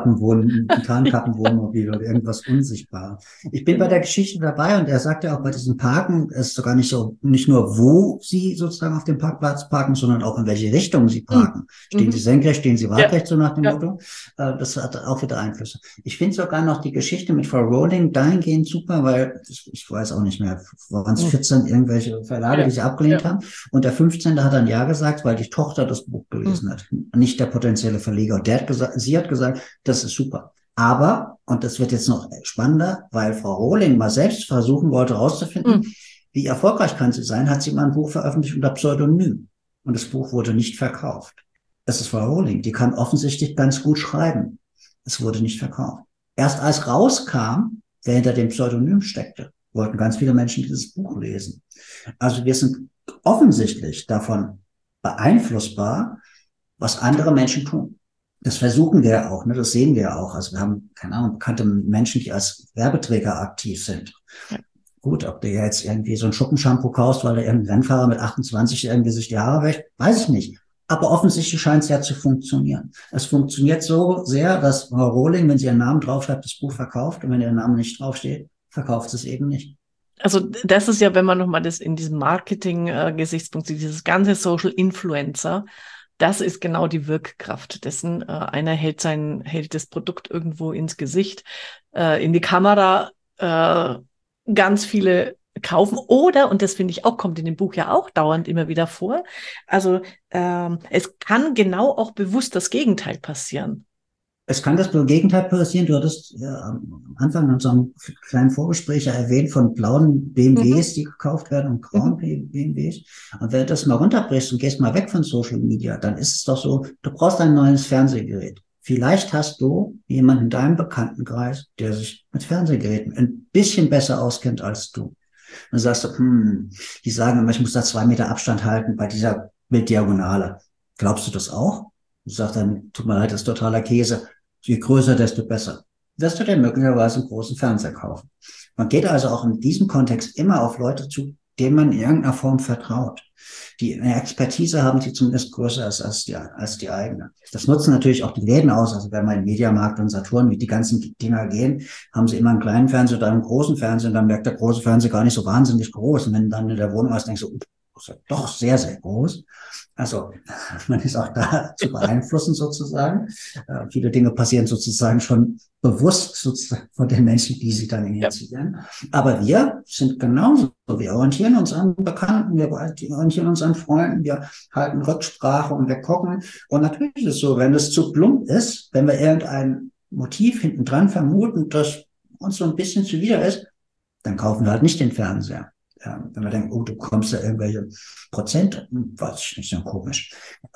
Tarnkappenwohnmobil oder irgendwas unsichtbar. Ich bin bei der Geschichte dabei und er sagt ja auch bei diesem Parken, es ist sogar nicht nur, wo sie sozusagen auf dem Parkplatz parken, sondern auch in welche Richtung sie parken. Stehen sie senkrecht, stehen sie waagrecht, so nach dem Motto. Das hat auch wieder Einflüsse. Ich finde sogar noch die Geschichte mit Frau Rowling dahingehend super, weil ich weiß auch nicht mehr, waren es 14 irgendwelche Verlage, die sie abgelehnt haben. Und der 15. hat dann ja gesagt, weil die Tochter das Buch gelesen hat, nicht der potenzielle Verleger. Und sie hat gesagt, das ist super. Aber, und das wird jetzt noch spannender, weil Frau Rowling mal selbst versuchen wollte herauszufinden, wie erfolgreich kann sie sein, hat sie mal ein Buch veröffentlicht unter Pseudonym. Und das Buch wurde nicht verkauft. Das ist Frau Rowling, die kann offensichtlich ganz gut schreiben. Es wurde nicht verkauft. Erst als rauskam, wer hinter dem Pseudonym steckte, wollten ganz viele Menschen dieses Buch lesen. Also wir sind offensichtlich davon beeinflussbar, was andere Menschen tun. Das versuchen wir auch, ne? Das sehen wir auch. Also wir haben, keine Ahnung, bekannte Menschen, die als Werbeträger aktiv sind. Ja. Gut, ob der jetzt irgendwie so ein Schuppenshampoo kaufst, weil der irgendein Rennfahrer mit 28 irgendwie sich die Haare wäscht, weiß ich nicht. Aber offensichtlich scheint es ja zu funktionieren. Es funktioniert so sehr, dass Frau Rowling, wenn sie ihren Namen draufschreibt, das Buch verkauft. Und wenn ihr Name nicht draufsteht, verkauft es eben nicht. Also das ist ja, wenn man nochmal das in diesem Marketing-Gesichtspunkt sieht, dieses ganze Social Influencer, das ist genau die Wirkkraft dessen. Einer hält das Produkt irgendwo ins Gesicht, in die Kamera, ganz viele kaufen oder, und das finde ich auch, kommt in dem Buch ja auch dauernd immer wieder vor, also es kann genau auch bewusst das Gegenteil passieren. Es kann das Gegenteil passieren. Du hattest ja am Anfang in unserem kleinen Vorgespräch ja erwähnt von blauen BMWs, die gekauft werden und grauen BMWs. Und wenn du das mal runterbrichst und gehst mal weg von Social Media, dann ist es doch so, du brauchst ein neues Fernsehgerät. Vielleicht hast du jemanden in deinem Bekanntenkreis, der sich mit Fernsehgeräten ein bisschen besser auskennt als du. Dann sagst du, die sagen immer, ich muss da 2 Meter Abstand halten bei dieser Bilddiagonale. Glaubst du das auch? Du sagst dann, tut mir leid, das ist totaler Käse. Je größer, desto besser. Wirst du dir möglicherweise einen großen Fernseher kaufen. Man geht also auch in diesem Kontext immer auf Leute zu, denen man in irgendeiner Form vertraut, die eine Expertise haben, die zumindest größer ist als die eigene. Das nutzen natürlich auch die Läden aus. Also wenn man in Mediamarkt und Saturn, wie die ganzen Dinger gehen, haben sie immer einen kleinen Fernseher oder einen großen Fernseher und dann merkt der große Fernseher gar nicht so wahnsinnig groß. Und wenn du dann in der Wohnung hast, denkst du, doch sehr, sehr groß. Also man ist auch da zu beeinflussen sozusagen. Viele Dinge passieren sozusagen schon bewusst sozusagen von den Menschen, die sie dann initiieren. Aber wir sind genauso. Wir orientieren uns an Bekannten, wir orientieren uns an Freunden, wir halten Rücksprache und wir gucken. Und natürlich ist es so, wenn es zu plump ist, wenn wir irgendein Motiv hinten dran vermuten, das uns so ein bisschen zuwider ist, dann kaufen wir halt nicht den Fernseher. Ja, wenn wir denken, oh, du bekommst da irgendwelche Prozent, weiß ich nicht, so komisch.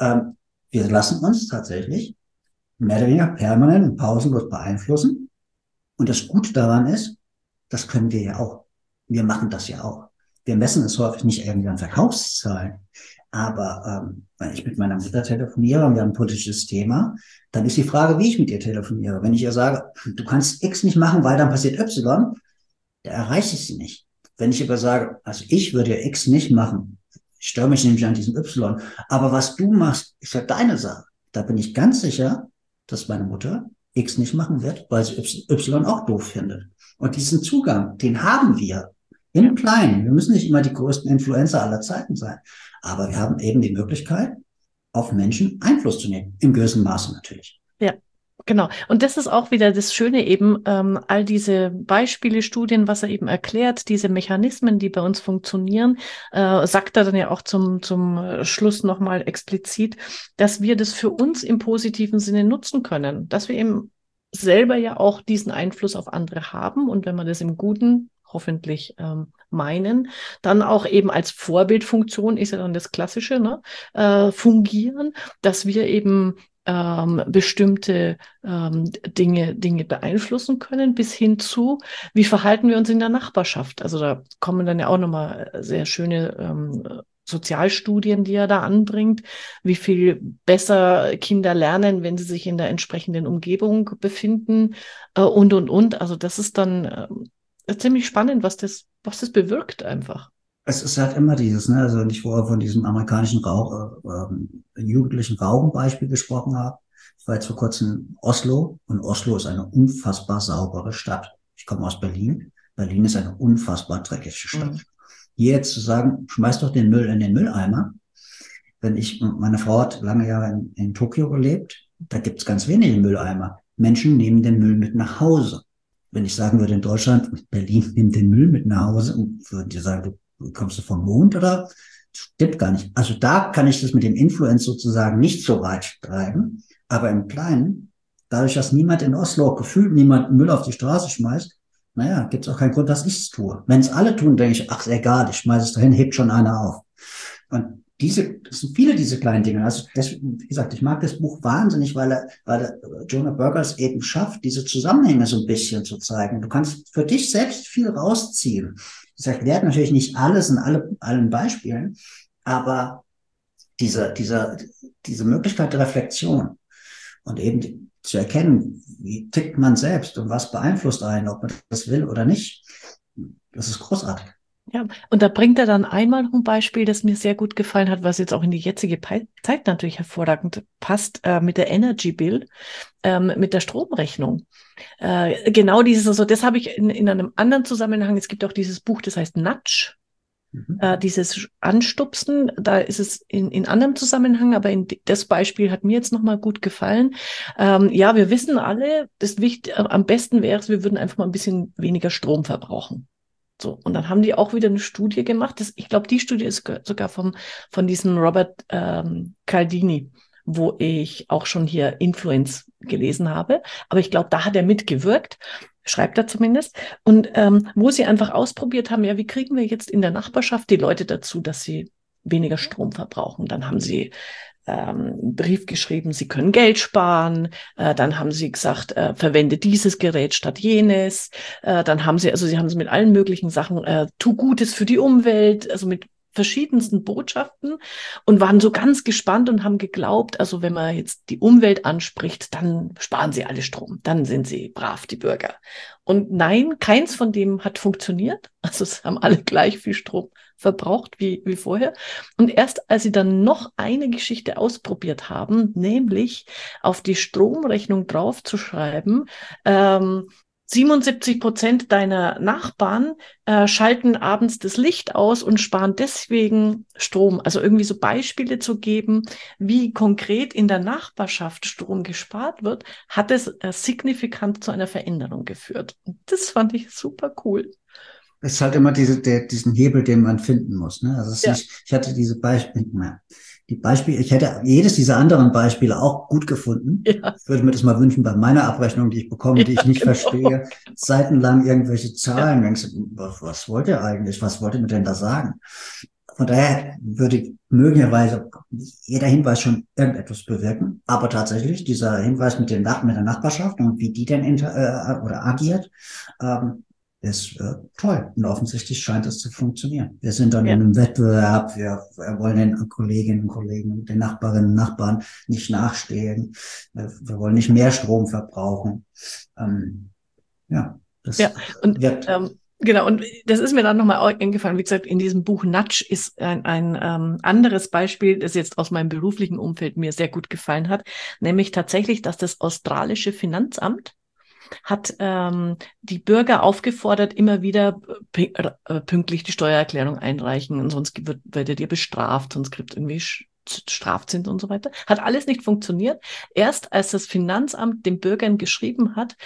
Wir lassen uns tatsächlich mehr oder weniger permanent und pausenlos beeinflussen. Und das Gute daran ist, das können wir ja auch. Wir machen das ja auch. Wir messen es häufig nicht irgendwie an Verkaufszahlen. Aber wenn ich mit meiner Mutter telefoniere und wir haben ein politisches Thema, dann ist die Frage, wie ich mit ihr telefoniere. Wenn ich ihr sage, du kannst X nicht machen, weil dann passiert Y, da erreiche ich sie nicht. Wenn ich aber sage, also ich würde ja X nicht machen, ich störe mich nämlich an diesem Y, aber was du machst, ist ja deine Sache. Da bin ich ganz sicher, dass meine Mutter X nicht machen wird, weil sie Y auch doof findet. Und diesen Zugang, den haben wir im Kleinen. Wir müssen nicht immer die größten Influencer aller Zeiten sein, aber wir haben eben die Möglichkeit, auf Menschen Einfluss zu nehmen, im gewissen Maße natürlich. Ja. Genau. Und das ist auch wieder das Schöne eben, all diese Beispiele, Studien, was er eben erklärt, diese Mechanismen, die bei uns funktionieren, sagt er dann ja auch zum Schluss nochmal explizit, dass wir das für uns im positiven Sinne nutzen können, dass wir eben selber ja auch diesen Einfluss auf andere haben und wenn wir das im Guten hoffentlich meinen, dann auch eben als Vorbildfunktion ist ja dann das Klassische, ne, fungieren, dass wir eben bestimmte Dinge beeinflussen können, bis hin zu, wie verhalten wir uns in der Nachbarschaft. Also da kommen dann ja auch nochmal sehr schöne Sozialstudien, die er da anbringt, wie viel besser Kinder lernen, wenn sie sich in der entsprechenden Umgebung befinden und. Also das ist dann ziemlich spannend, was das bewirkt einfach. Es ist halt immer dieses, ne, also nicht vorher von diesem amerikanischen jugendlichen Rauchen-Beispiel gesprochen habe. Ich war jetzt vor kurzem in Oslo und Oslo ist eine unfassbar saubere Stadt. Ich komme aus Berlin. Berlin ist eine unfassbar dreckige Stadt. Hier jetzt zu sagen, schmeiß doch den Müll in den Mülleimer. Meine Frau hat lange Jahre in Tokio gelebt, da gibt's ganz wenige Mülleimer. Menschen nehmen den Müll mit nach Hause. Wenn ich sagen würde in Deutschland, Berlin nimmt den Müll mit nach Hause, würden die sagen, kommst du vom Mond oder? Stimmt gar nicht. Also da kann ich das mit dem Influence sozusagen nicht so weit treiben. Aber im Kleinen, dadurch, dass niemand in Oslo, gefühlt niemand Müll auf die Straße schmeißt, naja, gibt es auch keinen Grund, dass ich es tue. Wenn es alle tun, denke ich, ach, ist egal, ich schmeiße es dahin, hebt schon einer auf. Und das sind viele diese kleinen Dinge. Also wie gesagt, ich mag das Buch wahnsinnig, weil Jonah Berger es eben schafft, diese Zusammenhänge so ein bisschen zu zeigen. Du kannst für dich selbst viel rausziehen. Das erklärt natürlich nicht alles in allen Beispielen, aber diese Möglichkeit der Reflexion und eben zu erkennen, wie tickt man selbst und was beeinflusst einen, ob man das will oder nicht, das ist großartig. Ja, und da bringt er dann einmal noch ein Beispiel, das mir sehr gut gefallen hat, was jetzt auch in die jetzige Zeit natürlich hervorragend passt, mit der Energy Bill, mit der Stromrechnung. Genau dieses, also das habe ich in einem anderen Zusammenhang, es gibt auch dieses Buch, das heißt Nudge, dieses Anstupsen, da ist es in anderem Zusammenhang, aber das Beispiel hat mir jetzt nochmal gut gefallen. Ja, wir wissen alle, am besten wäre es, wir würden einfach mal ein bisschen weniger Strom verbrauchen. So, und dann haben die auch wieder eine Studie gemacht. Ich glaube, die Studie ist sogar von diesem Robert Cialdini, wo ich auch schon hier Influence gelesen habe. Aber ich glaube, da hat er mitgewirkt, schreibt er zumindest. Und wo sie einfach ausprobiert haben, ja, wie kriegen wir jetzt in der Nachbarschaft die Leute dazu, dass sie weniger Strom verbrauchen? Dann haben sie Brief geschrieben, sie können Geld sparen. Dann haben sie gesagt, verwende dieses Gerät statt jenes. Dann haben sie haben mit allen möglichen Sachen, tu Gutes für die Umwelt, also mit verschiedensten Botschaften und waren so ganz gespannt und haben geglaubt, also wenn man jetzt die Umwelt anspricht, dann sparen sie alle Strom, dann sind sie brav, die Bürger. Und nein, keins von dem hat funktioniert. Also es haben alle gleich viel Strom verbraucht wie vorher. Und erst als sie dann noch eine Geschichte ausprobiert haben, nämlich auf die Stromrechnung draufzuschreiben, 77% deiner Nachbarn schalten abends das Licht aus und sparen deswegen Strom. Also irgendwie so Beispiele zu geben, wie konkret in der Nachbarschaft Strom gespart wird, hat es signifikant zu einer Veränderung geführt. Und das fand ich super cool. Es ist halt immer diesen Hebel, den man finden muss. Ne? Also es ist Ja. nicht, ich hatte ich hätte jedes dieser anderen Beispiele auch gut gefunden. Ja, Ich würde mir das mal wünschen bei meiner Abrechnung, die ich bekomme, die ja, ich nicht genau. verstehe. Seitenlang irgendwelche Ja, Zahlen. Denkst du, was wollt ihr eigentlich? Was wollt ihr mir denn da sagen? Von daher würde möglicherweise jeder Hinweis schon irgendetwas bewirken. Aber tatsächlich, dieser Hinweis mit der Nachbarschaft und wie die denn oder agiert, ist toll. Und offensichtlich scheint es zu funktionieren. Wir sind dann in ja, einem Wettbewerb. Wir wollen den Kolleginnen und Kollegen, den Nachbarinnen und Nachbarn nicht nachstehen. Wir wollen nicht mehr Strom verbrauchen. Ja, ja. das Und wirkt. genau, und das ist mir dann nochmal eingefallen. Wie gesagt, in diesem Buch Nudge ist ein anderes Beispiel, das jetzt aus meinem beruflichen Umfeld mir sehr gut gefallen hat, nämlich tatsächlich, dass das australische Finanzamt hat die Bürger aufgefordert, immer wieder pünktlich die Steuererklärung einreichen, und sonst werdet ihr bestraft, sonst kriegt irgendwie Strafzins und so weiter. Hat alles nicht funktioniert. Erst als das Finanzamt den Bürgern geschrieben hat,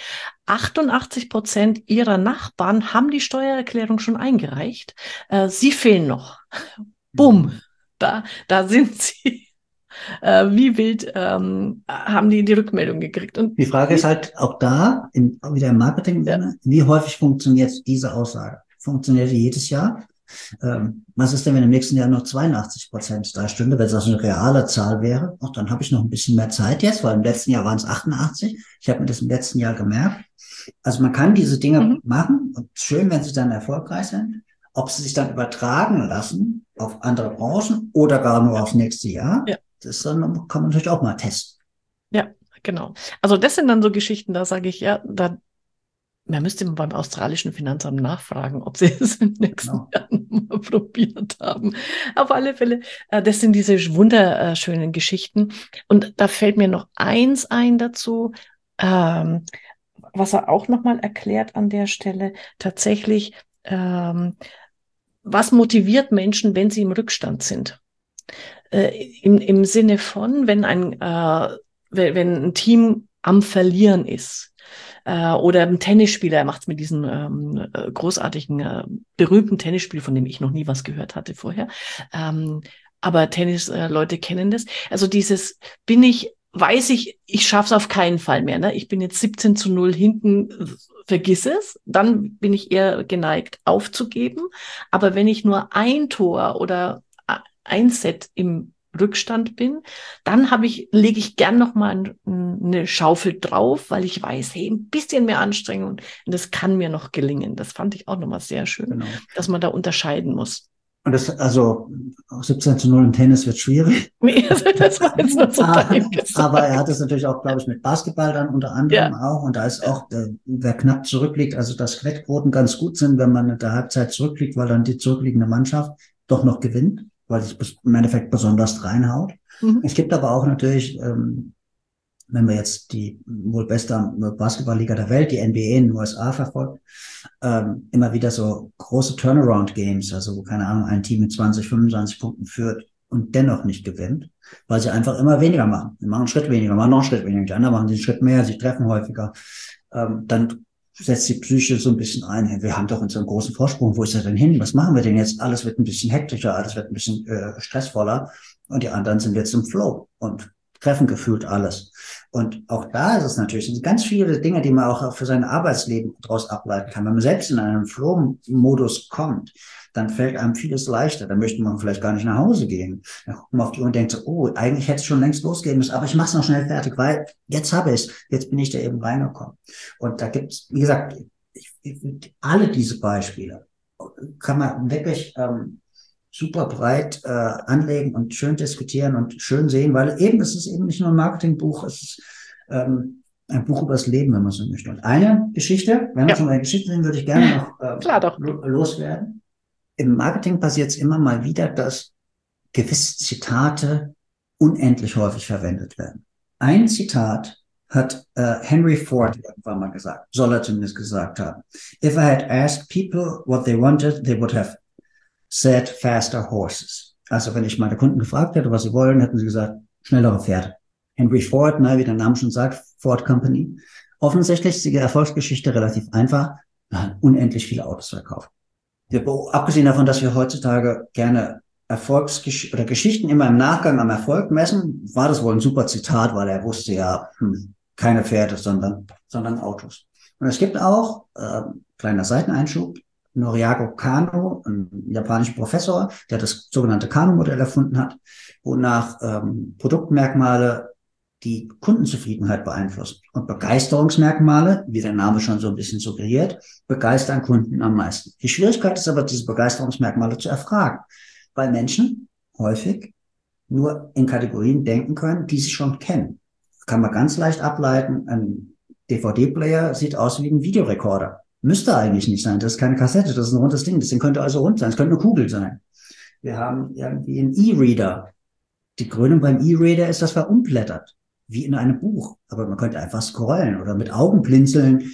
88% ihrer Nachbarn haben die Steuererklärung schon eingereicht. Sie fehlen noch. Bumm, da sind sie. Wie wild haben die Rückmeldung gekriegt. Und Die Frage ist halt auch da, wieder im ja, Marketing-Sinne, wie häufig funktioniert diese Aussage? Funktioniert die jedes Jahr? Was ist denn, wenn im nächsten Jahr noch 82% da stünde, wenn das eine reale Zahl wäre? Ach, dann habe ich noch ein bisschen mehr Zeit jetzt, weil im letzten Jahr waren es 88. Ich habe mir das im letzten Jahr gemerkt. Also man kann diese Dinge mhm. machen und schön, wenn sie dann erfolgreich sind. Ob sie sich dann übertragen lassen auf andere Branchen oder gar nur aufs nächste Jahr, Ja, das dann kann man natürlich auch mal testen. ja, genau. Also das sind dann so Geschichten, da sage ich, ja, man müsste beim australischen Finanzamt nachfragen, ob sie es im nächsten Genau. Jahr mal probiert haben. Auf alle Fälle, das sind diese wunderschönen Geschichten. Und da fällt mir noch eins ein dazu, ähm, was er auch nochmal erklärt an der Stelle. Tatsächlich, was motiviert Menschen, wenn sie im Rückstand sind? Im Sinne von, wenn ein Team am Verlieren ist, oder ein Tennisspieler, er macht es mit diesem großartigen, berühmten Tennisspiel, von dem ich noch nie was gehört hatte vorher. Aber Tennis-Leute kennen das. Also weiß ich schaff's auf keinen Fall mehr. Ne? Ich bin jetzt 17:0 hinten, vergiss es. Dann bin ich eher geneigt aufzugeben. Aber wenn ich nur ein Tor oder ein Set im Rückstand bin, dann lege ich gern noch mal eine Schaufel drauf, weil ich weiß, hey, ein bisschen mehr Anstrengung und das kann mir noch gelingen. Das fand ich auch nochmal sehr schön, Genau. dass man da unterscheiden muss. Und also 17:0 im Tennis wird schwierig. Das war jetzt nur so Aber er dahingesagt. hat es natürlich auch, glaube ich, mit Basketball dann unter anderem Ja, auch. Und da ist ja. auch, wer knapp zurückliegt, also dass Quetquoten ganz gut sind, wenn man in der Halbzeit zurückliegt, weil dann die zurückliegende Mannschaft doch noch gewinnt, weil sich im Endeffekt besonders reinhaut. Mhm. Es gibt aber auch natürlich, wenn wir jetzt die wohl beste Basketballliga der Welt, die NBA in den USA verfolgt, immer wieder so große Turnaround-Games, also wo, keine Ahnung, ein Team mit 20, 25 Punkten führt und dennoch nicht gewinnt, weil sie einfach immer weniger machen. Sie machen einen Schritt weniger, machen noch einen Schritt weniger, die anderen machen den Schritt mehr, sie treffen häufiger. Dann setzt die Psyche so ein bisschen ein, hey, wir haben doch unseren großen Vorsprung, wo ist er denn hin? Was machen wir denn jetzt? Alles wird ein bisschen hektischer, alles wird ein bisschen stressvoller und die anderen sind jetzt im Flow und treffen gefühlt alles. Und auch da ist es natürlich, sind ganz viele Dinge, die man auch für sein Arbeitsleben daraus ableiten kann. Wenn man selbst in einen Flow-Modus kommt, dann fällt einem vieles leichter. Dann möchte man vielleicht gar nicht nach Hause gehen. Dann guckt man auf die Uhr und denkt so, oh, eigentlich hätte es schon längst losgehen müssen, aber ich mache es noch schnell fertig, weil jetzt habe ich es. Jetzt bin ich da eben reingekommen. Und da gibt es, wie gesagt, alle diese Beispiele kann man wirklich super breit anlegen und schön diskutieren und schön sehen, weil eben es ist eben nicht nur ein Marketingbuch, es ist ein Buch über das Leben, wenn man so möchte. Und eine Geschichte, wenn wir Ja, schon bei Geschichten sind, würde ich gerne noch klar doch. loswerden. Im Marketing passiert es immer mal wieder, dass gewisse Zitate unendlich häufig verwendet werden. Ein Zitat hat Henry Ford irgendwann mal gesagt, soll er zumindest gesagt haben. If I had asked people what they wanted, they would have said faster horses. Also wenn ich meine Kunden gefragt hätte, was sie wollen, hätten sie gesagt, schnellere Pferde. Henry Ford, wie der Name schon sagt, Ford Company. Offensichtlich ist die Erfolgsgeschichte relativ einfach. Er hat unendlich viele Autos verkauft. Abgesehen davon, dass wir heutzutage gerne oder Geschichten immer im Nachgang am Erfolg messen, war das wohl ein super Zitat, weil er wusste ja, keine Pferde, sondern Autos. Und es gibt auch, kleiner Seiteneinschub, Noriyago Kano, ein japanischer Professor, der das sogenannte Kano-Modell erfunden hat, wonach Produktmerkmale die Kundenzufriedenheit beeinflussen. Und Begeisterungsmerkmale, wie der Name schon so ein bisschen suggeriert, begeistern Kunden am meisten. Die Schwierigkeit ist aber, diese Begeisterungsmerkmale zu erfragen, weil Menschen häufig nur in Kategorien denken können, die sie schon kennen. Kann man ganz leicht ableiten. Ein DVD-Player sieht aus wie ein Videorekorder. Müsste eigentlich nicht sein. Das ist keine Kassette, das ist ein rundes Ding. Das Ding könnte also rund sein. Es könnte eine Kugel sein. Wir haben irgendwie einen E-Reader. Die Krönung beim E-Reader ist, dass man umblättert, wie in einem Buch. Aber man könnte einfach scrollen oder mit Augen blinzeln,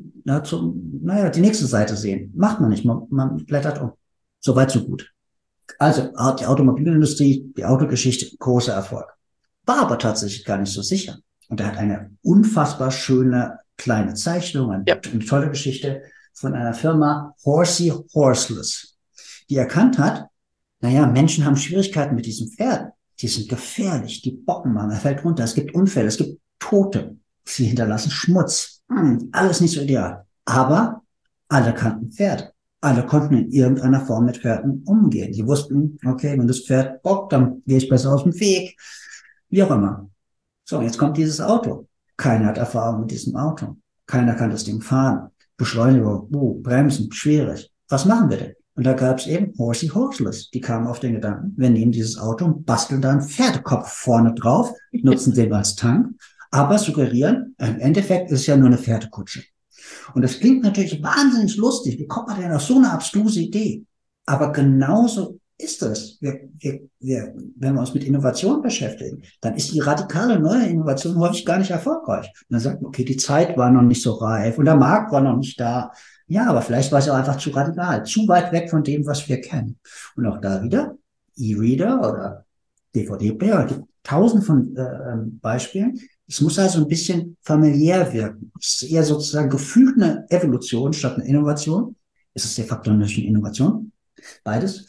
die nächste Seite sehen. Macht man nicht. Man blättert um. Soweit, so gut. Also die Automobilindustrie, die Autogeschichte, großer Erfolg. War aber tatsächlich gar nicht so sicher. Und er hat eine unfassbar schöne kleine Zeichnung, eine tolle Geschichte von einer Firma Horsey Horseless, die erkannt hat, Menschen haben Schwierigkeiten mit diesen Pferden. Die sind gefährlich, die bocken man, er fällt runter, es gibt Unfälle, es gibt Tote, sie hinterlassen Schmutz. Alles nicht so ideal. Aber alle kannten Pferde. Alle konnten in irgendeiner Form mit Pferden umgehen. Sie wussten, okay, wenn das Pferd bockt, dann gehe ich besser aus dem Weg. Wie auch immer. So, jetzt kommt dieses Auto. Keiner hat Erfahrung mit diesem Auto. Keiner kann das Ding fahren. Beschleunigung, Bremsen, schwierig. Was machen wir denn? Und da gab es eben Horsey Horseless. Die kamen auf den Gedanken, wir nehmen dieses Auto und basteln da einen Pferdekopf vorne drauf, nutzen den als Tank, aber suggerieren, im Endeffekt ist es ja nur eine Pferdekutsche. Und das klingt natürlich wahnsinnig lustig. Wie kommt man denn auf so eine abstruse Idee? Aber genauso ist es. Wenn wir uns mit Innovation beschäftigen, dann ist die radikale neue Innovation häufig gar nicht erfolgreich. Und dann sagt man, okay, die Zeit war noch nicht so reif und der Markt war noch nicht da. Ja, aber vielleicht war es auch einfach zu radikal, zu weit weg von dem, was wir kennen. Und auch da wieder E-Reader oder DVD-Player, es gibt tausend von Beispielen. Es muss also ein bisschen familiär wirken. Es ist eher sozusagen gefühlt eine Evolution statt eine Innovation. Es ist de facto eine Innovation, beides.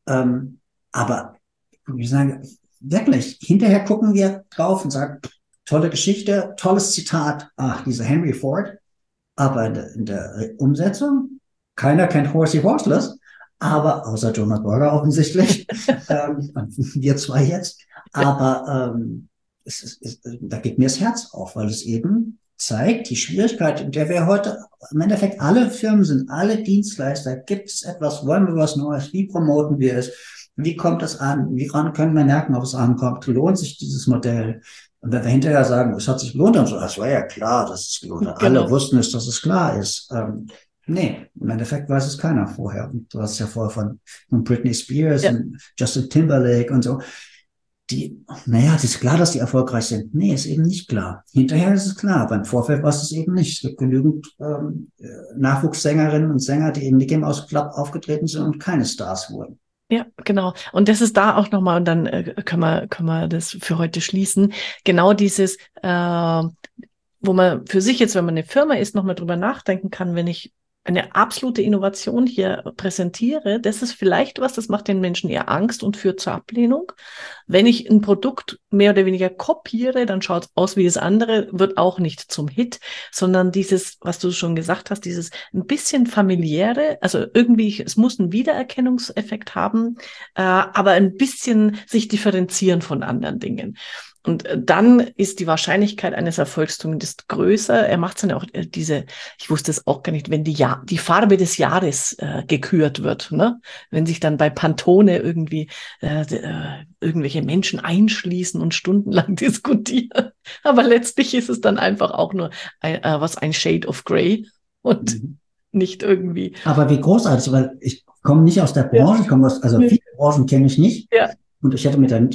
Aber wir sagen, wirklich, hinterher gucken wir drauf und sagen, tolle Geschichte, tolles Zitat, dieser Henry Ford. Aber in der Umsetzung, keiner kennt Horsey Horseless, aber außer Jonas Burger offensichtlich, wir zwei jetzt. Aber da geht mir das Herz auf, weil es eben zeigt, die Schwierigkeit, in der wir heute im Endeffekt alle Firmen sind, alle Dienstleister, gibt es etwas, wollen wir was Neues, wie promoten wir es, wie kommt es an, wie können wir merken, ob es ankommt, lohnt sich dieses Modell? Und wenn wir hinterher sagen, es hat sich gelohnt, dann so, das war ja klar, dass es gelohnt hat. Alle wussten es, dass es klar ist. Nee, im Endeffekt weiß es keiner vorher. Und du hast ja vorher von Britney Spears und Justin Timberlake und so. Es ist klar, dass die erfolgreich sind. Nee, ist eben nicht klar. Hinterher ist es klar, aber im Vorfeld war es eben nicht. Es gibt genügend Nachwuchssängerinnen und Sänger, die im Mickey Mouse Club aufgetreten sind und keine Stars wurden. Ja, genau. Und das ist da auch nochmal, und dann können wir das für heute schließen. Genau dieses, wo man für sich jetzt, wenn man eine Firma ist, nochmal drüber nachdenken kann, wenn ich eine absolute Innovation hier präsentiere, das ist vielleicht was, das macht den Menschen eher Angst und führt zur Ablehnung. Wenn ich ein Produkt mehr oder weniger kopiere, dann schaut es aus wie das andere, wird auch nicht zum Hit, sondern dieses, was du schon gesagt hast, dieses ein bisschen familiäre, also irgendwie, es muss einen Wiedererkennungseffekt haben, aber ein bisschen sich differenzieren von anderen Dingen. Und dann ist die Wahrscheinlichkeit eines Erfolgs zumindest größer. Er macht dann auch ich wusste es auch gar nicht, wenn die Farbe des Jahres gekürt wird, ne? Wenn sich dann bei Pantone irgendwie irgendwelche Menschen einschließen und stundenlang diskutieren. Aber letztlich ist es dann einfach auch nur ein Shade of Grey und nicht irgendwie. Aber wie großartig, weil ich komme nicht aus der Branche, viele Branchen kenne ich nicht. Ja. Und ich hätte mir da nicht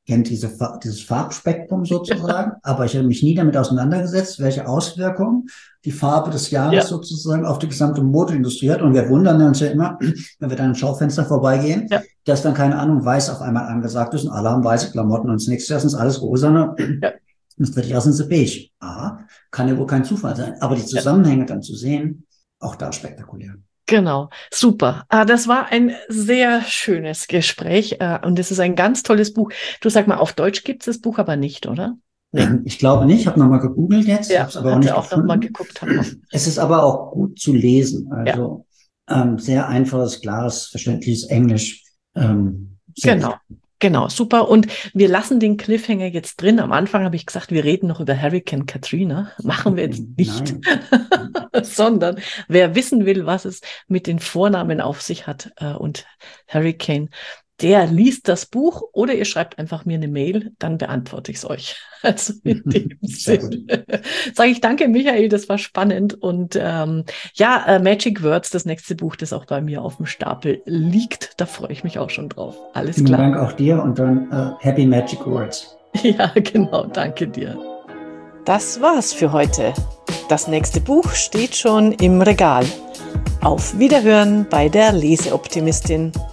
kennt dieses Farbspektrum sozusagen, aber ich habe mich nie damit auseinandergesetzt, welche Auswirkungen die Farbe des Jahres sozusagen auf die gesamte Modeindustrie hat. Und wir wundern uns ja immer, wenn wir dann im Schaufenster vorbeigehen, dass dann, keine Ahnung, weiß auf einmal angesagt ist und alle haben weiße Klamotten und das nächste Jahr sind alles rosa. Das dritte Jahr sind sie beige. Kann ja wohl kein Zufall sein. Aber die Zusammenhänge dann zu sehen, auch da spektakulär. Genau, super. Das war ein sehr schönes Gespräch und es ist ein ganz tolles Buch. Du, sag mal, auf Deutsch gibt es das Buch aber nicht, oder? Nee. Ich glaube nicht. Ich habe nochmal gegoogelt jetzt. Ja, habe es aber auch nicht gefunden. Noch mal geguckt. Es ist aber auch gut zu lesen. Also sehr einfaches, klares, verständliches Englisch. Genau, super. Und wir lassen den Cliffhanger jetzt drin. Am Anfang habe ich gesagt, wir reden noch über Hurricane Katrina. Machen wir jetzt nicht. Sondern wer wissen will, was es mit den Vornamen auf sich hat und Hurricane, der liest das Buch oder ihr schreibt einfach mir eine Mail, dann beantworte ich es euch. Also in dem Sinne sage ich danke, Michael, das war spannend. Und Magic Words, das nächste Buch, das auch bei mir auf dem Stapel liegt, da freue ich mich auch schon drauf. Alles klar. Vielen Dank auch dir und dann Happy Magic Words. Ja, genau, danke dir. Das war's für heute. Das nächste Buch steht schon im Regal. Auf Wiederhören bei der Leseoptimistin.